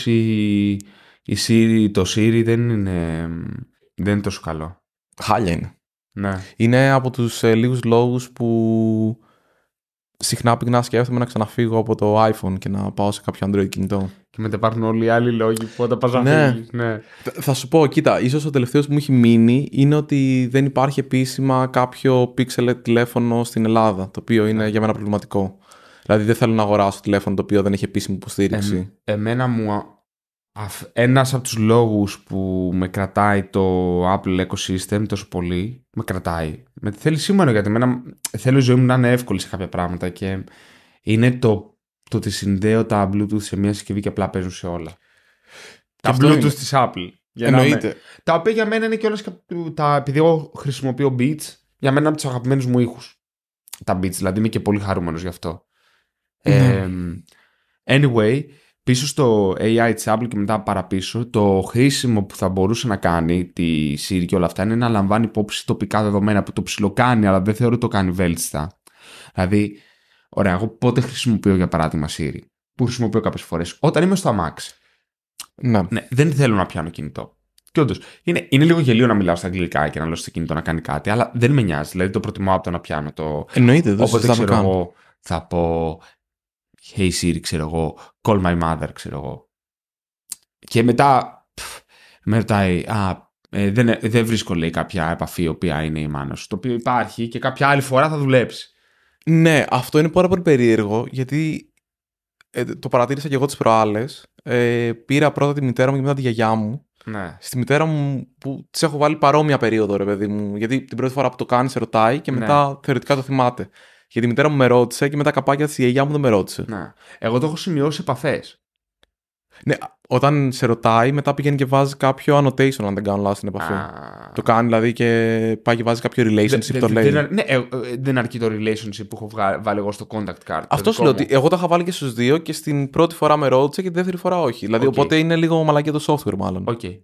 το Siri δεν είναι τόσο καλό. Χάλια είναι. Ναι. Είναι από τους λίγους λόγους που συχνά πυκνά σκέφτομαι να ξαναφύγω από το iPhone και να πάω σε κάποιο Android κινητό. Και μετά υπάρχουν όλοι οι άλλοι λόγοι που όταν πας να φύγεις. Ναι. Θα σου πω, κοίτα, ίσως ο τελευταίος που μου έχει μείνει είναι ότι δεν υπάρχει επίσημα κάποιο Pixel τηλέφωνο στην Ελλάδα, το οποίο είναι για μένα προβληματικό. Δηλαδή δεν θέλω να αγοράσω τηλέφωνο το οποίο δεν έχει επίσημη υποστήριξη. Ένας από τους λόγους που με κρατάει το Apple ecosystem τόσο πολύ, με κρατάει. Με θέλει σήμερα, γιατί θέλω η ζωή μου να είναι εύκολη σε κάποια πράγματα και είναι το ότι συνδέω τα Bluetooth σε μια συσκευή και απλά παίζουν σε όλα. Τα Bluetooth της Apple. Εννοείται. Τα οποία για μένα είναι κιόλας, επειδή εγώ χρησιμοποιώ Beats, για μένα είναι από τους αγαπημένους μου ήχους. Τα Beats, δηλαδή είμαι και πολύ χαρούμενος γι' αυτό. Anyway, πίσω στο AI της Apple και μετά παραπίσω, το χρήσιμο που θα μπορούσε να κάνει τη Siri και όλα αυτά είναι να λαμβάνει υπόψη τοπικά δεδομένα, που το ψιλοκάνει, αλλά δεν θεωρώ ότι το κάνει βέλτιστα. Δηλαδή, ωραία, εγώ πότε χρησιμοποιώ για παράδειγμα Siri, που χρησιμοποιώ κάποιες φορές, όταν είμαι στο αμάξι. Ναι. Ναι, δεν θέλω να πιάνω κινητό. Και όντως, είναι λίγο γελίο να μιλάω στα αγγλικά και να λέω στο κινητό να κάνει κάτι, αλλά δεν με νοιάζει. Δηλαδή το προτιμώ από το να πιάνω το. Εννοείται, δεν Οπότε συζητάμε ξέρω καν. εγώ, θα πω. Hey Siri, ξέρω εγώ. Call my mother, ξέρω εγώ. Και μετά. Με ρωτάει. Δεν βρίσκω, λέει, κάποια επαφή η οποία είναι η μάνα σου. Το οποίο υπάρχει και κάποια άλλη φορά θα δουλέψει. Ναι, αυτό είναι πάρα πολύ περίεργο, γιατί το παρατήρησα και εγώ τις προάλλες. Πήρα πρώτα τη μητέρα μου και μετά τη γιαγιά μου. Ναι. Στη μητέρα μου που της έχω βάλει παρόμοια περίοδο, ρε παιδί μου. Γιατί την πρώτη φορά που το κάνει, σε ρωτάει και μετά θεωρητικά το θυμάται. Γιατί η μητέρα μου με ρώτησε και μετά καπάκια της η γιαγιά μου δεν με ρώτησε. Ναι. Εγώ το έχω σημειώσει επαφές. Ναι, όταν σε ρωτάει, μετά πηγαίνει και βάζει κάποιο annotation, αν δεν κάνω λάθος στην επαφή. Το κάνει δηλαδή και πάει και βάζει κάποιο relationship, το λέει. Ναι, δεν αρκεί το relationship που έχω βάλει εγώ στο contact card. Αυτό σου λέω ότι εγώ το είχα βάλει και στους δύο και στην πρώτη φορά με ρώτησε και τη δεύτερη φορά όχι. Δηλαδή, οπότε είναι λίγο μαλακία το software, μάλλον. Okay.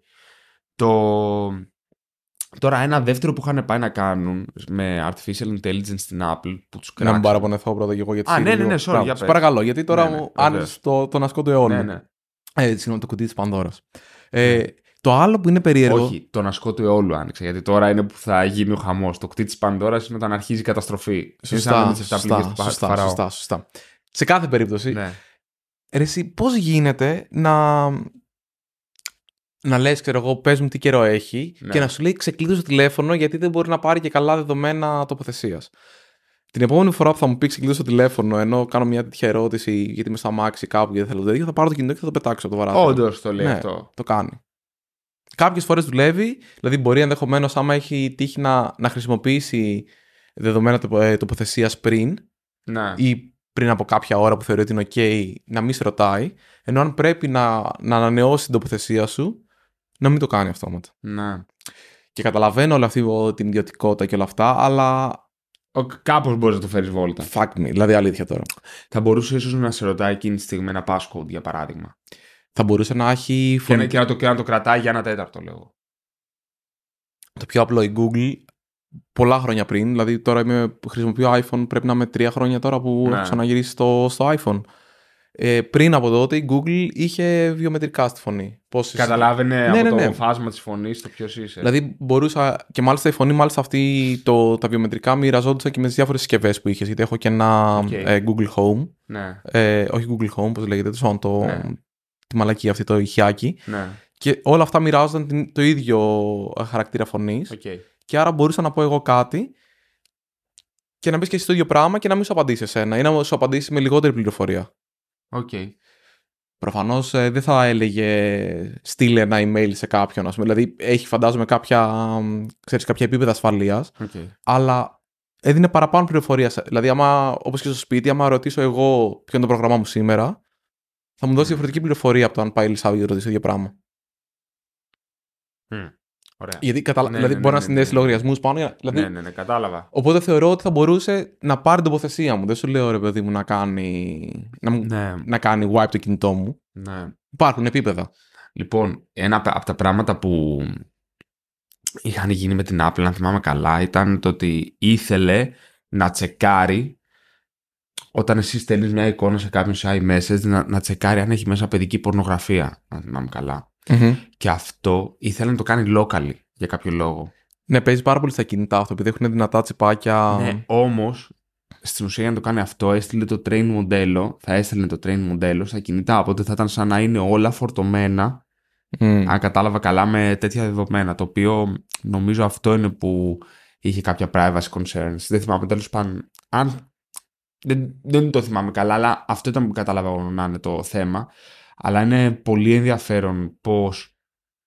Τώρα, ένα δεύτερο που είχαν πάει να κάνουν με artificial intelligence στην Apple που τους κράξαν. Να μην παραπονεθώ πρώτα και εγώ για τη Siri. Ναι, sorry, για πες. Παρακαλώ, γιατί τώρα μου άνοιξε τον ασκό του αιώλου. Ναι. Συγγνώμη, το κουτί της Πανδώρας. Το άλλο που είναι περίεργο. Όχι, τον ασκό του αιώλου άνοιξε. Γιατί τώρα είναι που θα γίνει ο χαμός. Το κουτί της Πανδώρας είναι όταν αρχίζει η καταστροφή. Σωστά. Σε κάθε περίπτωση. Ναι. Εσύ, πώς γίνεται να λες, ξέρω εγώ, πες μου τι καιρό έχει και να σου λέει ξεκλείδωσε το τηλέφωνο γιατί δεν μπορεί να πάρει και καλά δεδομένα τοποθεσίας. Την επόμενη φορά που θα μου πει ξεκλείδωσε το τηλέφωνο, ενώ κάνω μια τέτοια ερώτηση γιατί είμαι στα μάξι κάπου και δεν θέλω τέτοιο, θα πάρω το κινητό και θα το πετάξω από το βαράθρο. Όντως το λέει αυτό. Το κάνει. Κάποιες φορές δουλεύει, δηλαδή μπορεί ενδεχομένως άμα έχει τύχει να χρησιμοποιήσει δεδομένα τοποθεσίας πριν ή πριν από κάποια ώρα που θεωρεί ότι είναι OK να μην σε ρωτάει, ενώ αν πρέπει να ανανεώσει την τοποθεσία σου, να μην το κάνει αυτόματα. Ναι. Και καταλαβαίνω όλη αυτή την ιδιωτικότητα και όλα αυτά, αλλά. Κάπως μπορείς να το φέρεις βόλτα. Fuck me, δηλαδή αλήθεια τώρα. Θα μπορούσε ίσως να σε ρωτάει εκείνη τη στιγμή ένα passcode, για παράδειγμα. Θα μπορούσε να έχει. Και να το κρατάει για 1/4, λέω. Το πιο απλό, η Google, πολλά χρόνια πριν, δηλαδή τώρα χρησιμοποιώ iPhone, πρέπει να είμαι 3 χρόνια τώρα που έχω ξαναγυρίσει στο iPhone. Πριν από τότε η Google είχε βιομετρικά στη φωνή. Καταλάβαινε από το φάσμα της φωνής το ποιος είσαι. Δηλαδή μπορούσα, και μάλιστα η φωνή, μάλιστα αυτή τα βιομετρικά μοιραζόντουσαν και με τις διάφορες συσκευές που είχες. Γιατί έχω και ένα Google Home. Ναι. Όχι Google Home, πώς λέγεται, τη μαλακή αυτή, το ηχιάκι. Ναι. Και όλα αυτά μοιράζονταν το ίδιο χαρακτήρα φωνής. Και άρα μπορούσα να πω εγώ κάτι και να μπεις και εσύ το ίδιο πράγμα και να μην σου απαντήσει εσένα ή να σου απαντήσει με λιγότερη πληροφορία. Προφανώς δεν θα έλεγε στείλε ένα email σε κάποιον, ας πούμε. Δηλαδή έχει, φαντάζομαι, κάποια επίπεδα ασφαλείας, αλλά έδινε παραπάνω πληροφορία. Δηλαδή, όπως και στο σπίτι, άμα ρωτήσω εγώ ποιο είναι το πρόγραμμά μου σήμερα, θα μου δώσει διαφορετική πληροφορία από το αν πάει η Ελισάβη και ρωτήσει το ίδιο πράγμα. Ωραία. Γιατί δηλαδή μπορεί να συνδέσει λογαριασμούς πάνω. Δηλαδή, ναι, κατάλαβα. Οπότε θεωρώ ότι θα μπορούσε να πάρει την τοποθεσία μου. Δεν σου λέω, ρε παιδί μου, να κάνει wipe το κινητό μου. Ναι. Υπάρχουν επίπεδα. Λοιπόν, ένα από τα πράγματα που είχαν γίνει με την Apple, αν θυμάμαι καλά, ήταν το ότι ήθελε να τσεκάρει όταν εσύ στέλνεις μια εικόνα σε κάποιον σε iMessage, να τσεκάρει αν έχει μέσα παιδική πορνογραφία, αν θυμάμαι καλά. Και αυτό ήθελε να το κάνει locally για κάποιο λόγο. Ναι, παίζει πάρα πολύ στα κινητά αυτό, επειδή έχουν δυνατά τσιπάκια. Ναι, όμως στην ουσία για να το κάνει αυτό έστειλε το train μοντέλο, θα έστελνε το train μοντέλο στα κινητά, οπότε θα ήταν σαν να είναι όλα φορτωμένα, αν κατάλαβα καλά, με τέτοια δεδομένα, το οποίο νομίζω αυτό είναι που είχε κάποια privacy concerns. Δεν θυμάμαι, τέλος πάντων, δεν το θυμάμαι καλά, αλλά αυτό ήταν που κατάλαβα να είναι το θέμα. Αλλά είναι πολύ ενδιαφέρον πως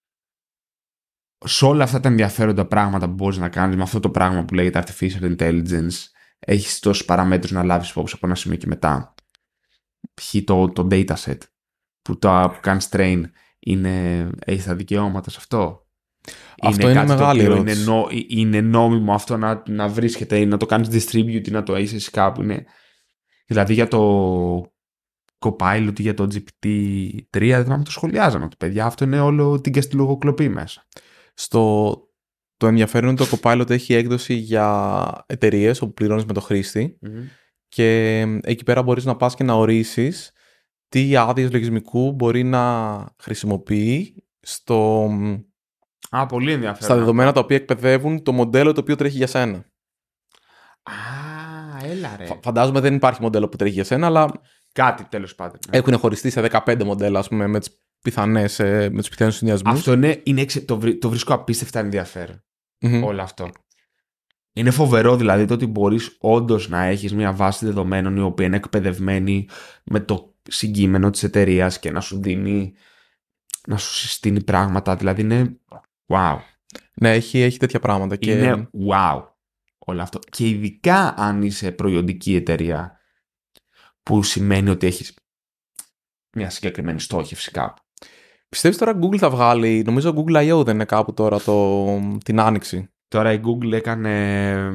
σε όλα αυτά τα ενδιαφέροντα πράγματα που μπορείς να κάνεις με αυτό το πράγμα που λέγεται Artificial Intelligence, έχεις τόσους παραμέτρους να λάβεις υπόψη από ένα σημείο και μετά. Π.χ. το dataset που κάνεις train έχει τα δικαιώματα σε αυτό. Αυτό είναι μεγάλη ερώτηση. Είναι νόμιμο αυτό να βρίσκεται ή να το κάνεις distribute ή να το έχεις εσύ κάπου. Δηλαδή για το Copilot ή για το GPT-3, δεν θυμάμαι, το σχολιάζαμε ότι παιδιά αυτό είναι όλο την και στη λογοκλοπή μέσα. Το ενδιαφέρον είναι ότι το Copilot έχει έκδοση για εταιρείες όπου πληρώνεις με το χρήστη και εκεί πέρα μπορείς να πας και να ορίσεις τι άδειες λογισμικού μπορεί να χρησιμοποιεί Πολύ ενδιαφέρον. Στα δεδομένα τα οποία εκπαιδεύουν το μοντέλο το οποίο τρέχει για σένα. Έλα ρε. Φαντάζομαι δεν υπάρχει μοντέλο που τρέχει για σένα, αλλά Κάτι τέλος πάντων. Ναι. έχουν χωριστεί σε 15 μοντέλα, ας πούμε, με τους πιθανούς συνδυασμούς. Αυτό το βρίσκω απίστευτα ενδιαφέρον. Mm-hmm. Όλο αυτό. Είναι φοβερό δηλαδή το ότι μπορείς όντως να έχεις μια βάση δεδομένων η οποία είναι εκπαιδευμένη με το συγκείμενο της εταιρείας και να σου δίνει, να σου συστήνει πράγματα. Δηλαδή είναι wow. Ναι, έχει τέτοια πράγματα. Είναι wow όλο αυτό. Και ειδικά αν είσαι προϊόντικη εταιρεία, που σημαίνει ότι έχεις μια συγκεκριμένη στόχευση κάπου. Πιστεύεις τώρα Google θα βγάλει, νομίζω Google I.O. δεν είναι κάπου τώρα την άνοιξη. Τώρα η Google έκανε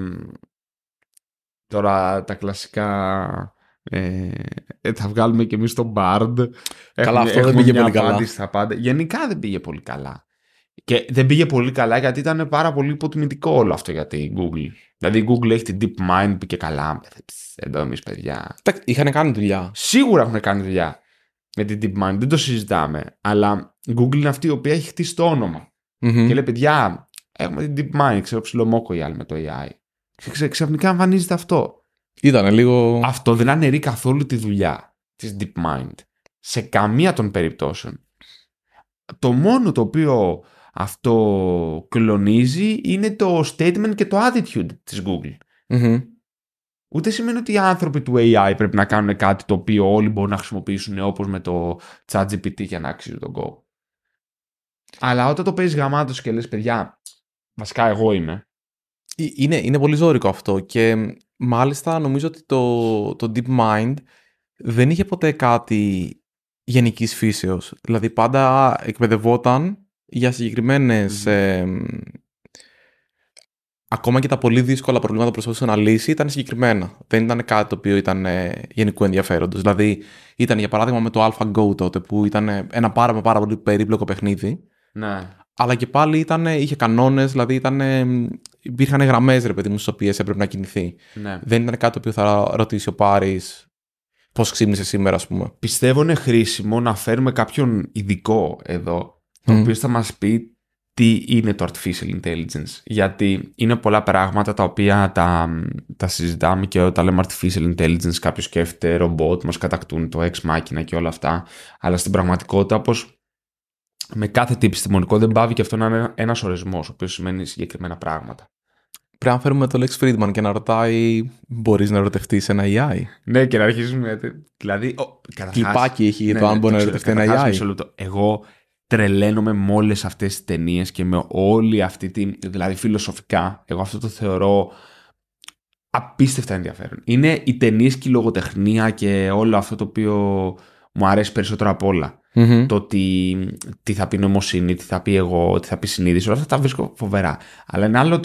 τώρα τα κλασικά θα βγάλουμε και εμείς τον Bard. Καλά, αυτό δεν πήγε πολύ καλά. Στα πάντα. Γενικά δεν πήγε πολύ καλά. Και δεν πήγε πολύ καλά γιατί ήταν πάρα πολύ υποτιμητικό όλο αυτό για την Google. Δηλαδή η Google έχει την DeepMind, πήγε καλά. Εδώ εμείς παιδιά. Είχαν κάνει δουλειά. Σίγουρα έχουν κάνει δουλειά με την DeepMind, δεν το συζητάμε. Αλλά η Google είναι αυτή η οποία έχει χτίσει το όνομα. Mm-hmm. Και λέει παιδιά, έχουμε την DeepMind, ξέρω ψιλομόκο οι άλλοι με το AI. Ξαφνικά εμφανίζεται αυτό. Ήτανε λίγο. Αυτό δεν αναιρεί καθόλου τη δουλειά της DeepMind. Σε καμία των περιπτώσεων. Το μόνο το οποίο αυτό κλονίζει είναι το statement και το attitude της Google. Mm-hmm. Ούτε σημαίνει ότι οι άνθρωποι του AI πρέπει να κάνουν κάτι το οποίο όλοι μπορούν να χρησιμοποιήσουν όπως με το ChatGPT για να αξίζει τον κόπο. Αλλά όταν το παίζεις γαμάτος και λες παιδιά, βασικά εγώ είμαι. Είναι πολύ ζώρικο αυτό και μάλιστα νομίζω ότι το DeepMind δεν είχε ποτέ κάτι γενικής φύσεως. Δηλαδή πάντα εκπαιδευόταν για συγκεκριμένες... ακόμα και τα πολύ δύσκολα προβλήματα που προσπαθούσε να λύσει ήταν συγκεκριμένα. Δεν ήταν κάτι το οποίο ήταν γενικού ενδιαφέροντος. Δηλαδή ήταν για παράδειγμα με το AlphaGo τότε που ήταν ένα πάρα πολύ περίπλοκο παιχνίδι. Ναι. Αλλά και πάλι είχε κανόνες, δηλαδή υπήρχαν γραμμές ρε παιδί μου στις οποίες έπρεπε να κινηθεί. Ναι. Δεν ήταν κάτι το οποίο θα ρωτήσει ο Πάρης πώς ξύπνησε σήμερα, ας πούμε. Πιστεύω είναι χρήσιμο να φέρουμε κάποιον ειδικό εδώ, ο οποίος θα μας πει τι είναι το Artificial Intelligence. Γιατί είναι πολλά πράγματα τα οποία τα συζητάμε και όταν λέμε Artificial Intelligence κάποιος σκέφτεται ρομπότ, μας κατακτούν το Ex Machina και όλα αυτά. Αλλά στην πραγματικότητα, όπως με κάθε τι επιστημονικό, δεν πάβει και αυτό να είναι ένας ορισμός, ο οποίος σημαίνει συγκεκριμένα πράγματα. Πρέπει να φέρουμε το Lex Friedman και να ρωτάει, μπορείς να ερωτευτείς ένα AI. Ναι, και να αρχίσουμε. Δηλαδή. Κλιπάκι έχει το αν μπορεί να ερωτευτεί ένα AI. Εγώ τρελαίνομαι με όλες αυτές τις ταινίες και με όλη αυτή τη. Δηλαδή, φιλοσοφικά, εγώ αυτό το θεωρώ απίστευτα ενδιαφέρον. Είναι οι ταινίες και η λογοτεχνία και όλο αυτό το οποίο μου αρέσει περισσότερο απ' όλα. Mm-hmm. Το τι θα πει νοημοσύνη, τι θα πει εγώ, τι θα πει συνείδηση, όλα αυτά τα βρίσκω φοβερά. Αλλά είναι άλλο το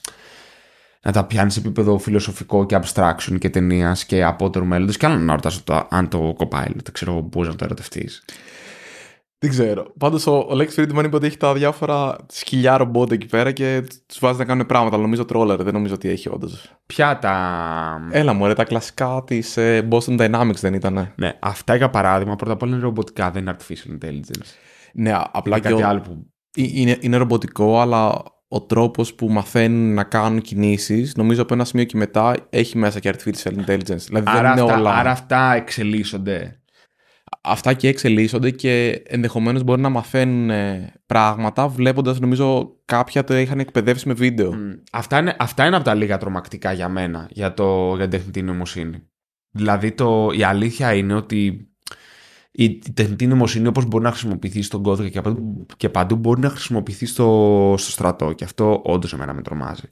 να τα πιάνει σε επίπεδο φιλοσοφικό και abstraction και ταινίας και απότερου μέλλοντος, και άλλο να ρωτάς αν το Copilot, ξέρω, μπορείς να το ερωτευτείς. Δεν ξέρω. Πάντως ο Lex Friedman είπε ότι έχει τα διάφορα σκυλιά ρομπότ εκεί πέρα και τους βάζει να κάνουν πράγματα. Αλλά νομίζω τρόλερ, δεν νομίζω ότι έχει όντως. Ποια τα. Έλα μου, τα κλασικά της Boston Dynamics δεν ήτανε. Ναι, αυτά για παράδειγμα πρώτα απ' όλα είναι ρομποτικά, δεν είναι artificial intelligence. Ναι, απλά και κάτι άλλο που. Είναι ρομποτικό, αλλά ο τρόπος που μαθαίνουν να κάνουν κινήσεις, νομίζω από ένα σημείο και μετά έχει μέσα και artificial intelligence. Δηλαδή Άρα, δεν είναι όλα. Άρα αυτά εξελίσσονται. Αυτά και εξελίσσονται και ενδεχομένως μπορεί να μαθαίνουν πράγματα βλέποντας, νομίζω, κάποια το είχαν εκπαιδεύσει με βίντεο. Αυτά είναι από τα λίγα τρομακτικά για μένα για την τεχνητή νοημοσύνη. Δηλαδή η αλήθεια είναι ότι η τεχνητή νοημοσύνη, όπως μπορεί να χρησιμοποιηθεί στον κώδικα και παντού, μπορεί να χρησιμοποιηθεί στο στρατό. Και αυτό όντως εμένα με τρομάζει.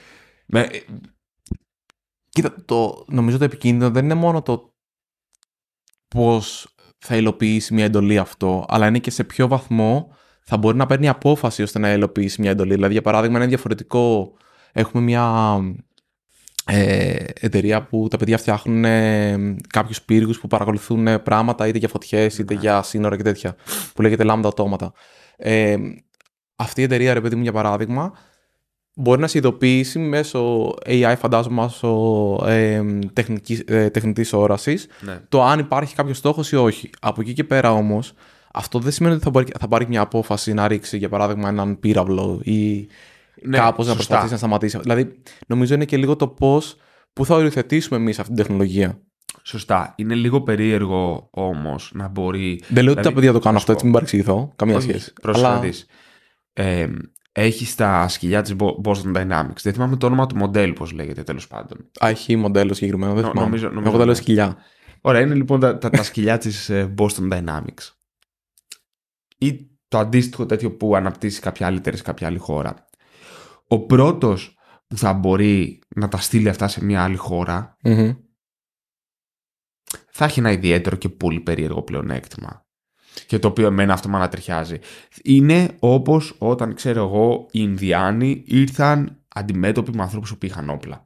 Κοίτα, νομίζω το επικίνδυνο δεν είναι μόνο το πώς θα υλοποιήσει μια εντολή αυτό, αλλά είναι και σε ποιο βαθμό θα μπορεί να παίρνει απόφαση ώστε να υλοποιήσει μια εντολή. Δηλαδή, για παράδειγμα, είναι διαφορετικό. Έχουμε μια εταιρεία που τα παιδιά φτιάχνουν κάποιους πύργους που παρακολουθούν πράγματα είτε για φωτιές είτε για σύνορα και τέτοια, που λέγεται Lambda Automata. Αυτή η εταιρεία, ρε παιδί μου, για παράδειγμα, μπορεί να σε ειδοποιήσει μέσω AI, φαντάζομαι, μέσω τεχνητής όρασης, το αν υπάρχει κάποιος στόχος ή όχι. Από εκεί και πέρα όμως, αυτό δεν σημαίνει ότι θα πάρει μια απόφαση να ρίξει, για παράδειγμα, έναν πύραυλο ή κάπως να προσπαθήσει να σταματήσει. Δηλαδή, νομίζω είναι και λίγο το πώς, πού θα οριοθετήσουμε εμείς αυτή την τεχνολογία. Σωστά. Είναι λίγο περίεργο όμως να μπορεί. Δεν λέω ότι τα παιδιά το κάνουν αυτό, έτσι μην παρεξηγηθώ. Καμία σχέση. Πρόσεχε να δεις. Έχει τα σκυλιά της Boston Dynamics. Δεν θυμάμαι το όνομα του μοντέλου, πώς λέγεται, τέλος πάντων. Έχει μοντέλο συγκεκριμένο, δεν θυμάμαι. Νομίζω Εγώ τα λέω σκυλιά. Ωραία, είναι λοιπόν τα σκυλιά της Boston Dynamics. Ή το αντίστοιχο τέτοιο που αναπτύσσει κάποια άλλη εταιρεία σε κάποια άλλη χώρα. Ο πρώτος που θα μπορεί να τα στείλει αυτά σε μια άλλη χώρα θα έχει ένα ιδιαίτερο και πολύ περίεργο πλεονέκτημα. Και το οποίο εμένα αυτό με ανατριχιάζει. Είναι όπως όταν, ξέρω εγώ, οι Ινδιάνοι ήρθαν αντιμέτωποι με ανθρώπους που είχαν όπλα.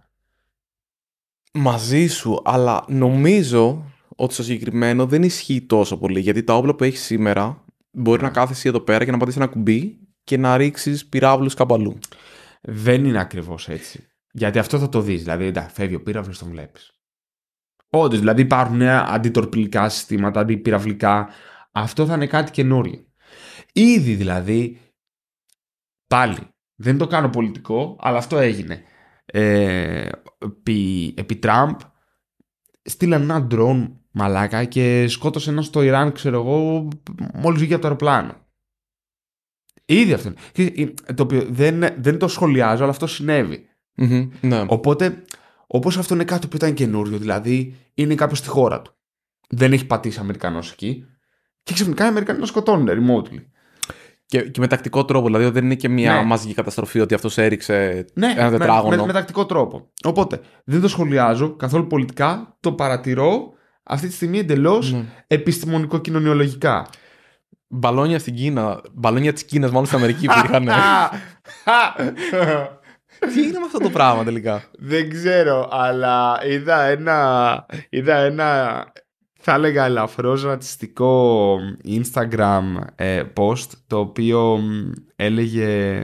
Μαζί σου, αλλά νομίζω ότι στο συγκεκριμένο δεν ισχύει τόσο πολύ. Γιατί τα όπλα που έχει σήμερα μπορεί να κάθεσαι εδώ πέρα και να πατήσεις ένα κουμπί και να ρίξεις πυράβλους κάπου αλλού. Δεν είναι ακριβώς έτσι. Γιατί αυτό θα το δεις. Δηλαδή, φεύγει ο πύραυλος, τον βλέπεις. Όντως, δηλαδή υπάρχουν αντιτορπιλικά συστήματα, αντιπυραυλικά. Αυτό θα είναι κάτι καινούριο. Ήδη δηλαδή, πάλι, δεν το κάνω πολιτικό, αλλά αυτό έγινε. Επί Τραμπ στείλαν ένα drone μαλάκα και σκότωσε ένα στο Ιράν, ξέρω εγώ, μόλις βγήκε από το αεροπλάνο. Ήδη αυτό. Το οποίο δεν το σχολιάζω, αλλά αυτό συνέβη. Ναι. Οπότε, όπως αυτό είναι κάτι που ήταν καινούριο, δηλαδή είναι κάποιος στη χώρα του. Δεν έχει πατήσει Αμερικανός εκεί. Και ξαφνικά οι Αμερικανοί να σκοτώνουν remotely. Και με τακτικό τρόπο, δηλαδή δεν είναι και μια μαζική καταστροφή ότι αυτός έριξε ένα τετράγωνο. Με τακτικό τρόπο. Οπότε δεν το σχολιάζω καθόλου πολιτικά, το παρατηρώ αυτή τη στιγμή εντελώς επιστημονικο-κοινωνιολογικά. Μπαλόνια στην Κίνα, μπαλόνια της Κίνας μάλλον στην Αμερική που είχαν. Τι έγινε με αυτό το πράγμα τελικά? Δεν ξέρω, αλλά είδα ένα θα έλεγα ελαφρώς ρατσιστικό Instagram post, το οποίο έλεγε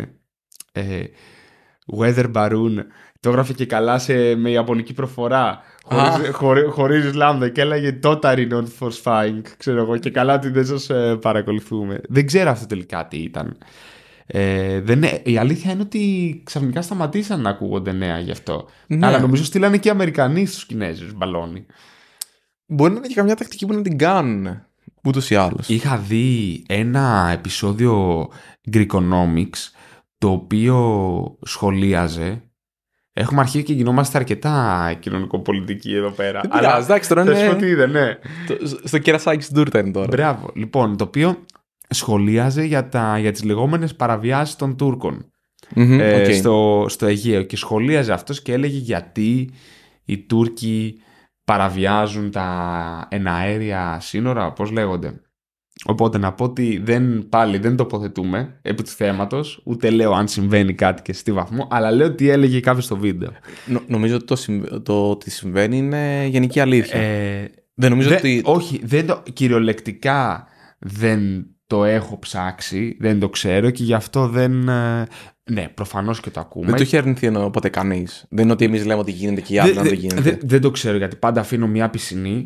Weather Balloon. Το έγραφε και καλά με ιαπωνική προφορά, χωρίς λάμδα, και έλεγε Totally not for spying, ξέρω εγώ, και καλά ότι δεν σας παρακολουθούμε. Δεν ξέρω αυτό τελικά τι ήταν. Η αλήθεια είναι ότι ξαφνικά σταματήσαν να ακούγονται νέα γι' αυτό. Ναι. Αλλά νομίζω στείλανε και οι Αμερικανοί στους Κινέζους μπαλόνι. Μπορεί να είναι και καμιά τακτική που να την κάνουν ούτως ή άλλως. Είχα δει ένα επεισόδιο Greekonomics το οποίο σχολίαζε. Έχουμε αρχίσει και γινόμαστε αρκετά κοινωνικοπολιτικοί εδώ πέρα. Δεν πειράζει, εντάξει, τώρα είναι. Ναι. Στο κερασάκι στην τούρτα είναι τώρα. Μπράβο. Λοιπόν, το οποίο σχολίαζε για τις λεγόμενες παραβιάσεις των Τούρκων στο Αιγαίο. Και σχολίαζε αυτός και έλεγε γιατί οι Τούρκοι παραβιάζουν τα εναέρια σύνορα, πώς λέγονται. Οπότε να πω ότι πάλι δεν τοποθετούμε επί του θέματος, ούτε λέω αν συμβαίνει κάτι και σε τι βαθμό, αλλά λέω τι έλεγε κάποιος στο βίντεο. Νομίζω ότι το ότι συμβαίνει είναι γενική αλήθεια. Δεν νομίζω ότι... Όχι, κυριολεκτικά δεν το έχω ψάξει, δεν το ξέρω και γι' αυτό δεν... Ναι, προφανώς και το ακούμε. Δεν το έχει αρνηθεί ποτέ κανείς. Δεν είναι ότι εμείς λέμε ότι γίνεται και οι άλλοι να δεν γίνεται. Δεν το ξέρω, γιατί πάντα αφήνω μια πισινή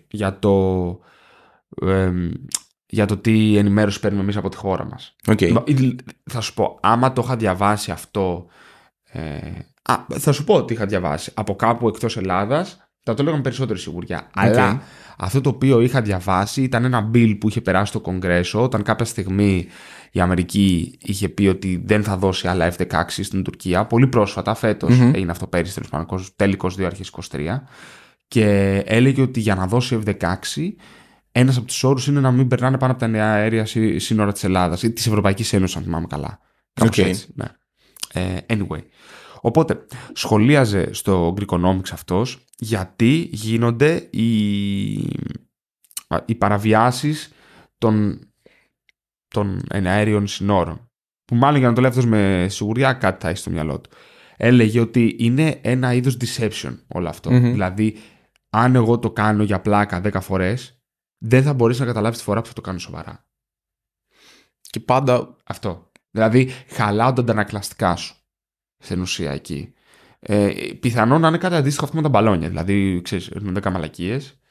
για το τι ενημέρωση παίρνουμε εμείς από τη χώρα μας. Θα σου πω, άμα το είχα διαβάσει αυτό... θα σου πω ότι είχα διαβάσει από κάπου εκτός Ελλάδας, θα το λέγαμε περισσότερη σιγουριά. Αλλά αυτό το οποίο είχα διαβάσει ήταν ένα bill που είχε περάσει στο Κογκρέσο, όταν κάποια στιγμή η Αμερική είχε πει ότι δεν θα δώσει άλλα F-16 στην Τουρκία. Πολύ πρόσφατα, φέτος έγινε αυτό, πέρυσι, τέλος 2 αρχές 23. Και έλεγε ότι για να δώσει F-16, ένας από τους όρους είναι να μην περνάνε πάνω από τα αέρια σύνορα της Ελλάδας ή της Ευρωπαϊκής Ένωσης, αν θυμάμαι καλά. Κάπως έτσι, ναι. Anyway. Οπότε, σχολίαζε στο Greekonomics αυτός γιατί γίνονται οι παραβιάσεις των εναέριων συνόρων. Που μάλλον, για να το λέει αυτός με σιγουριά, κάτι θα έχει στο μυαλό του. Έλεγε ότι είναι ένα είδος deception όλο αυτό. Δηλαδή, αν εγώ το κάνω για πλάκα 10 φορές, δεν θα μπορείς να καταλάβεις τη φορά που θα το κάνω σοβαρά. Και πάντα αυτό. Δηλαδή, χαλάω τα αντανακλαστικά σου στην ουσία εκεί. Πιθανόν να είναι κάτι αντίστοιχο αυτό με τα μπαλόνια. Δηλαδή, ξέρεις, ρίχνουν 10 μαλακίες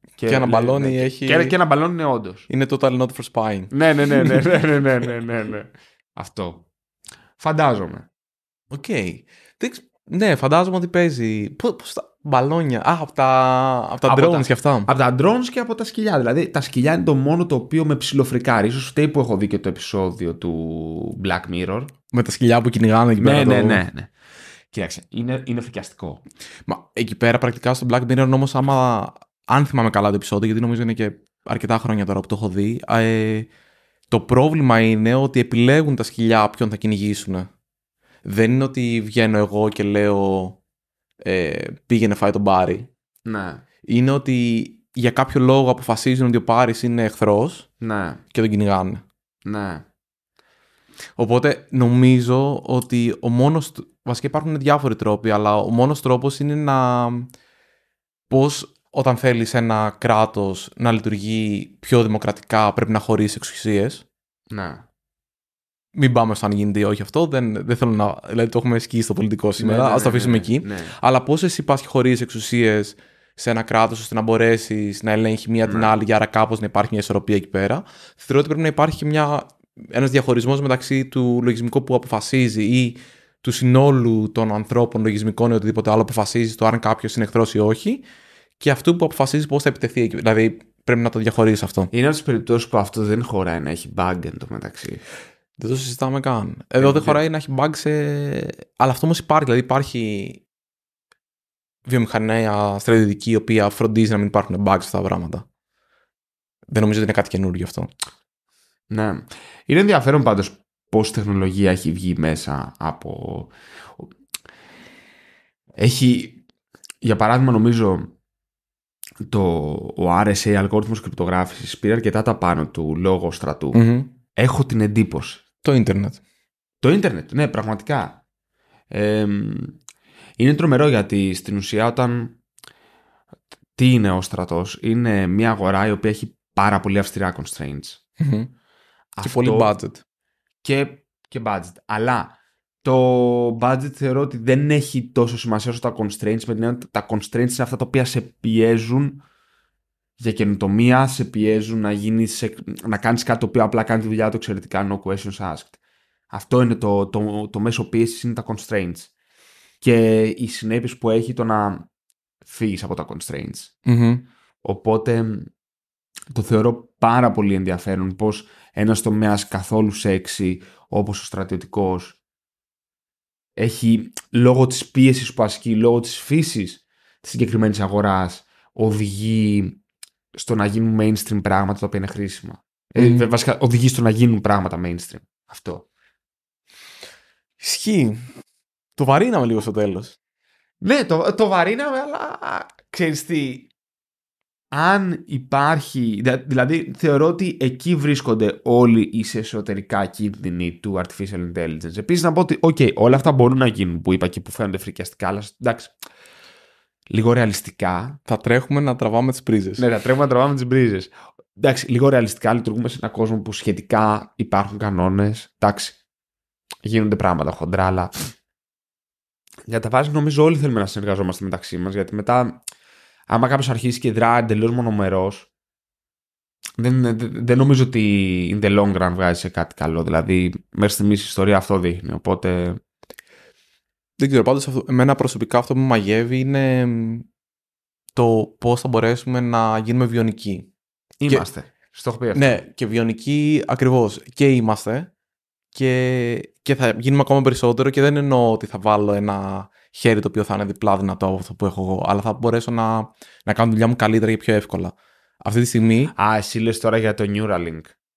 Και ένα μπαλόνι έχει. Και ένα μπαλόνι είναι όντως. Είναι total not for spying. Ναι. Αυτό. Φαντάζομαι. Οκ. Ναι, φαντάζομαι ότι παίζει. Πώς τα μπαλόνια. Από τα drones και αυτά. Από τα drones και από τα σκυλιά. Δηλαδή, τα σκυλιά είναι το μόνο το οποίο με ψιλοφρικάρει. Ίσως φταίει που έχω δει και το επεισόδιο του Black Mirror. Με τα σκυλιά που κυνηγάνε εκεί πέρα. Ναι. Κοίταξε, είναι φρικιαστικό. Μα εκεί πέρα πρακτικά στο Black Mirror όμως, αν θυμάμαι καλά το επεισόδιο, γιατί νομίζω είναι και αρκετά χρόνια τώρα που το έχω δει, το πρόβλημα είναι ότι επιλέγουν τα σκυλιά ποιον θα κυνηγήσουν. Δεν είναι ότι βγαίνω εγώ και λέω πήγαινε φάει τον Μπάρι. Ναι. Είναι ότι για κάποιο λόγο αποφασίζουν ότι ο Πάρης είναι εχθρός, ναι, και τον κυνηγάνε. Ναι. Οπότε νομίζω ότι βασικά υπάρχουν διάφοροι τρόποι, αλλά ο μόνος τρόπος είναι πώς όταν θέλεις ένα κράτος να λειτουργεί πιο δημοκρατικά πρέπει να χωρίσει εξουσίες. Ναι. Μην πάμε στο αν γίνεται ή όχι αυτό. Δεν θέλω να. Δηλαδή το έχουμε σκίσει στο πολιτικό σήμερα. Ας το αφήσουμε εκεί. Ναι. Αλλά πώς εσύ πας και χωρίς εξουσίες σε ένα κράτος ώστε να μπορέσεις να ελέγχει μία την άλλη, για άρα κάπως να υπάρχει μια ισορροπία εκεί πέρα. Θεωρώ ότι πρέπει να υπάρχει και ένας διαχωρισμός μεταξύ του λογισμικού που αποφασίζει ή του συνόλου των ανθρώπων λογισμικών ή οτιδήποτε άλλο αποφασίζει το αν κάποιος είναι εχθρός ή όχι, και αυτού που αποφασίζει πώς θα επιτεθεί εκεί. Δηλαδή πρέπει να το διαχωρίσει αυτό. Είναι από τις περιπτώσεις που αυτό δεν χωράει να έχει bug εν τω μεταξύ. Δεν το συζητάμε καν. Εδώ δεν χωράει να έχει bug Αλλά αυτό όμως υπάρχει. Δηλαδή υπάρχει βιομηχανία στρατιωτική η οποία φροντίζει να μην υπάρχουν bugs σε αυτά τα πράγματα. Δεν νομίζω ότι είναι κάτι καινούργιο αυτό. Ναι. Είναι ενδιαφέρον πάντως πώς η τεχνολογία έχει βγει μέσα από... Για παράδειγμα, νομίζω ο RSA, αλγόριθμος κρυπτογράφησης, πήρε αρκετά τα πάνω του λόγω στρατού. Mm-hmm. Έχω την εντύπωση. Το ίντερνετ. Το ίντερνετ, ναι, πραγματικά. Είναι τρομερό γιατί στην ουσία τι είναι ο στρατός? Είναι μια αγορά η οποία έχει πάρα πολύ αυστηρά constraints. Mm-hmm. Και πολύ budget. Και budget. Αλλά το budget θεωρώ ότι δεν έχει τόσο σημασία όσο τα constraints. Με την έννοια τα constraints είναι αυτά τα οποία σε πιέζουν για καινοτομία, σε πιέζουν να κάνεις κάτι το οποίο απλά κάνει τη δουλειά του εξαιρετικά, no questions asked. Αυτό είναι το μέσο πίεσης, είναι τα constraints. Και οι συνέπειες που έχει το να φύγεις από τα constraints. Mm-hmm. Οπότε το θεωρώ πάρα πολύ ενδιαφέρον πως ένας τομέας καθόλου σεξι όπως ο στρατιωτικός έχει, λόγω της πίεσης που ασκεί, λόγω της φύσης της συγκεκριμένης αγοράς, οδηγεί στο να γίνουν mainstream πράγματα τα οποία είναι χρήσιμα. Βασικά οδηγεί στο να γίνουν πράγματα mainstream. Αυτό. Ισχύει. Το βαρύναμε λίγο στο τέλος. Ναι, το βαρύναμε, αλλά ξέρεις τι, αν υπάρχει, δηλαδή θεωρώ ότι εκεί βρίσκονται όλοι οι εσωτερικά κίνδυνοι του artificial intelligence. Επίσης να πω ότι όλα αυτά μπορούν να γίνουν που είπα και που φαίνονται φρικιαστικά, αλλά εντάξει, λίγο ρεαλιστικά. Θα τρέχουμε να τραβάμε τις πρίζες. Ναι, θα τρέχουμε να τραβάμε τις πρίζες. Εντάξει, λίγο ρεαλιστικά λειτουργούμε σε έναν κόσμο που σχετικά υπάρχουν κανόνες. Εντάξει, γίνονται πράγματα χοντρά, αλλά για τα βάση νομίζω όλοι θέλουμε να συνεργαζόμαστε μεταξύ μας, γιατί μετά άμα κάποιος αρχίσει και δρά εντελώς μονομερός, δεν νομίζω ότι in the long run βγάζει σε κάτι καλό. Δηλαδή, μέχρι στιγμής η ιστορία αυτό δείχνει. Οπότε. Δεν ξέρω, πάντως εμένα προσωπικά αυτό που με μαγεύει είναι το πώς θα μπορέσουμε να γίνουμε βιονικοί. Είμαστε. Στο έχω πει αυτό. Ναι, και βιονικοί ακριβώς. Και είμαστε. Και θα γίνουμε ακόμα περισσότερο, και δεν εννοώ ότι θα βάλω ένα χέρι το οποίο θα είναι διπλά δυνατό από αυτό που έχω εγώ, αλλά θα μπορέσω να κάνω τη δουλειά μου καλύτερα και πιο εύκολα. Αυτή τη στιγμή. Εσύ λες τώρα για το Neuralink.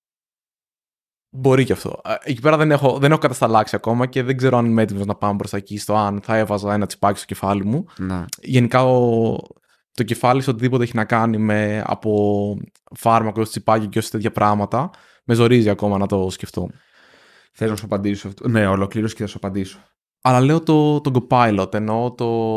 Μπορεί και αυτό. Εκεί πέρα δεν έχω κατασταλάξει ακόμα και δεν ξέρω αν είμαι έτοιμος να πάμε προς τα εκεί, στο αν θα έβαζα ένα τσιπάκι στο κεφάλι μου. Ναι. Γενικά το κεφάλι σε οτιδήποτε έχει να κάνει από φάρμακο, τσιπάκι και όσες τέτοια πράγματα, με ζορίζει ακόμα να το σκεφτώ. Θέλω να σου απαντήσω αυτό. Ναι, ολοκλήρωση και θα σου απαντήσω. Αλλά λέω το Copilot, εννοώ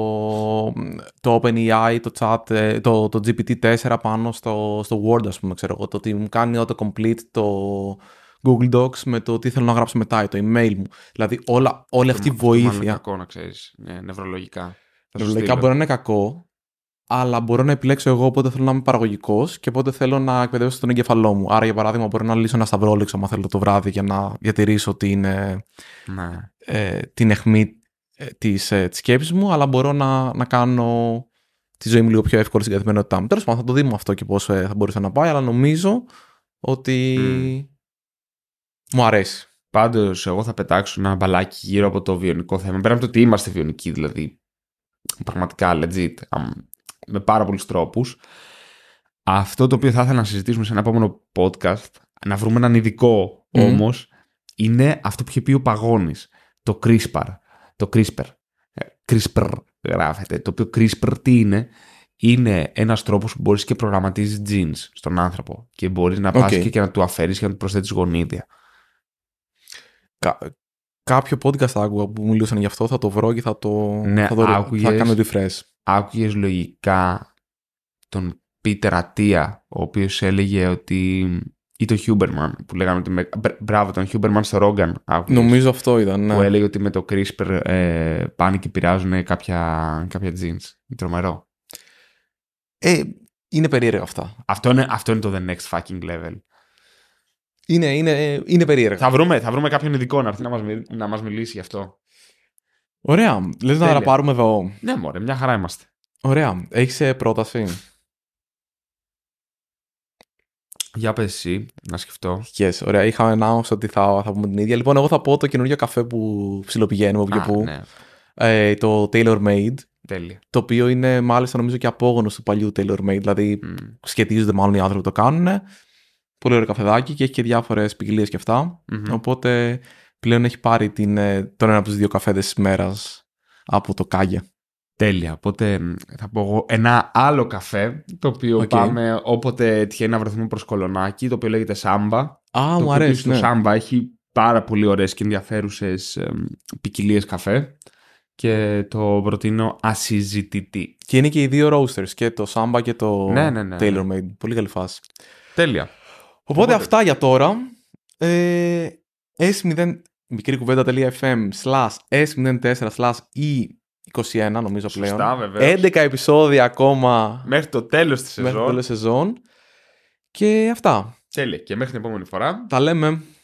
το OpenAI, το chat, το GPT-4 πάνω στο Word, ας πούμε, ξέρω εγώ. Το ότι μου κάνει auto-complete το Google Docs με το τι θέλω να γράψω μετά, το email μου. Δηλαδή όλη αυτή η βοήθεια. Είναι κακό, να ξέρεις. Ναι, νευρολογικά. Νευρολογικά μπορεί να είναι κακό, αλλά μπορώ να επιλέξω εγώ πότε θέλω να είμαι παραγωγικός και πότε θέλω να εκπαιδεύσω τον εγκεφαλό μου. Άρα, για παράδειγμα, μπορώ να λύσω ένα σταυρόλεξο, άμα θέλω το βράδυ, για να διατηρήσω την αιχμή της σκέψης μου, αλλά μπορώ να κάνω τη ζωή μου λίγο πιο εύκολη στην καθημερινότητά μου. Τέλος πάντων, θα το δούμε αυτό και πώς θα μπορούσε να πάει, αλλά νομίζω ότι μου αρέσει. Πάντως, εγώ θα πετάξω ένα μπαλάκι γύρω από το βιονικό θέμα. Πέρα από το ότι είμαστε βιονικοί, δηλαδή, πραγματικά legit, με πάρα πολλούς τρόπους. Αυτό το οποίο θα ήθελα να συζητήσουμε σε ένα επόμενο podcast, να βρούμε έναν ειδικό όμως, είναι αυτό που είχε πει ο Παγώνης, το CRISPR. Το CRISPR γράφεται. Το οποίο CRISPR τι είναι? Είναι ένας τρόπος που μπορείς και προγραμματίζεις genes στον άνθρωπο και μπορείς να πας και να του αφαίρεις και να του προσθέτεις γονίδια. Κάποιο podcast άκουγα που μιλούσαν γι' αυτό, θα το βρω και θα κάνω refresh. Άκουγες λογικά τον Πίτερ Ατία, ο οποίος έλεγε ότι... ή το Huberman, που λέγανε ότι... Μπράβο, τον Huberman στο Rogan. Νομίζω αυτό ήταν, ναι. Που έλεγε ότι με το CRISPR πάνε και επηρεάζουν κάποια genes. Τρομερό. Είναι περίεργα αυτά. Αυτό είναι το the next fucking level. Είναι περίεργα. Θα βρούμε κάποιον ειδικό να έρθει να μας μιλήσει γι' αυτό. Ωραία. Λες να τα πάρουμε εδώ? Ναι, μωρέ, μια χαρά είμαστε. Ωραία. Έχεις πρόταση? Για πες εσύ, να σκεφτώ. Yes, ωραία. Είχαμε announce ότι θα πούμε την ίδια. Λοιπόν, εγώ θα πω το καινούργιο καφέ που ψιλοπηγαίνουμε όποιο που. Ναι. Το Tailor Made. Τέλεια. Το οποίο είναι μάλιστα νομίζω και απόγονος του παλιού Tailor Made. Δηλαδή σχετίζονται μάλλον οι άνθρωποι που το κάνουν. Πολύ ωραίο καφεδάκι και έχει και διάφορες ποικιλίες και αυτά. Οπότε πλέον έχει πάρει τον ένα από τους 2 καφέδες της μέρας από το Κάγια. Τέλεια. Οπότε θα πω εγώ ένα άλλο καφέ, το οποίο πάμε όποτε τυχαίνει να βρεθούμε προς Κολονάκι, το οποίο λέγεται Σάμπα. Μου αρέσει. Το Σάμπα έχει πάρα πολύ ωραίες και ενδιαφέρουσες ποικιλίες καφέ και το προτείνω ασυζητητή. Και είναι και οι 2 roasters, και το Σάμπα και το Tailor Made. Πολύ καλή φάση. Τέλεια. Οπότε αυτά για τώρα. s0.fm/s04/e21 νομίζω πλέον. Σωστά, βεβαίως. 11 επεισόδια ακόμα μέχρι το τέλος της σεζόν. Και αυτά. Τέλεια. Και μέχρι την επόμενη φορά. Τα λέμε.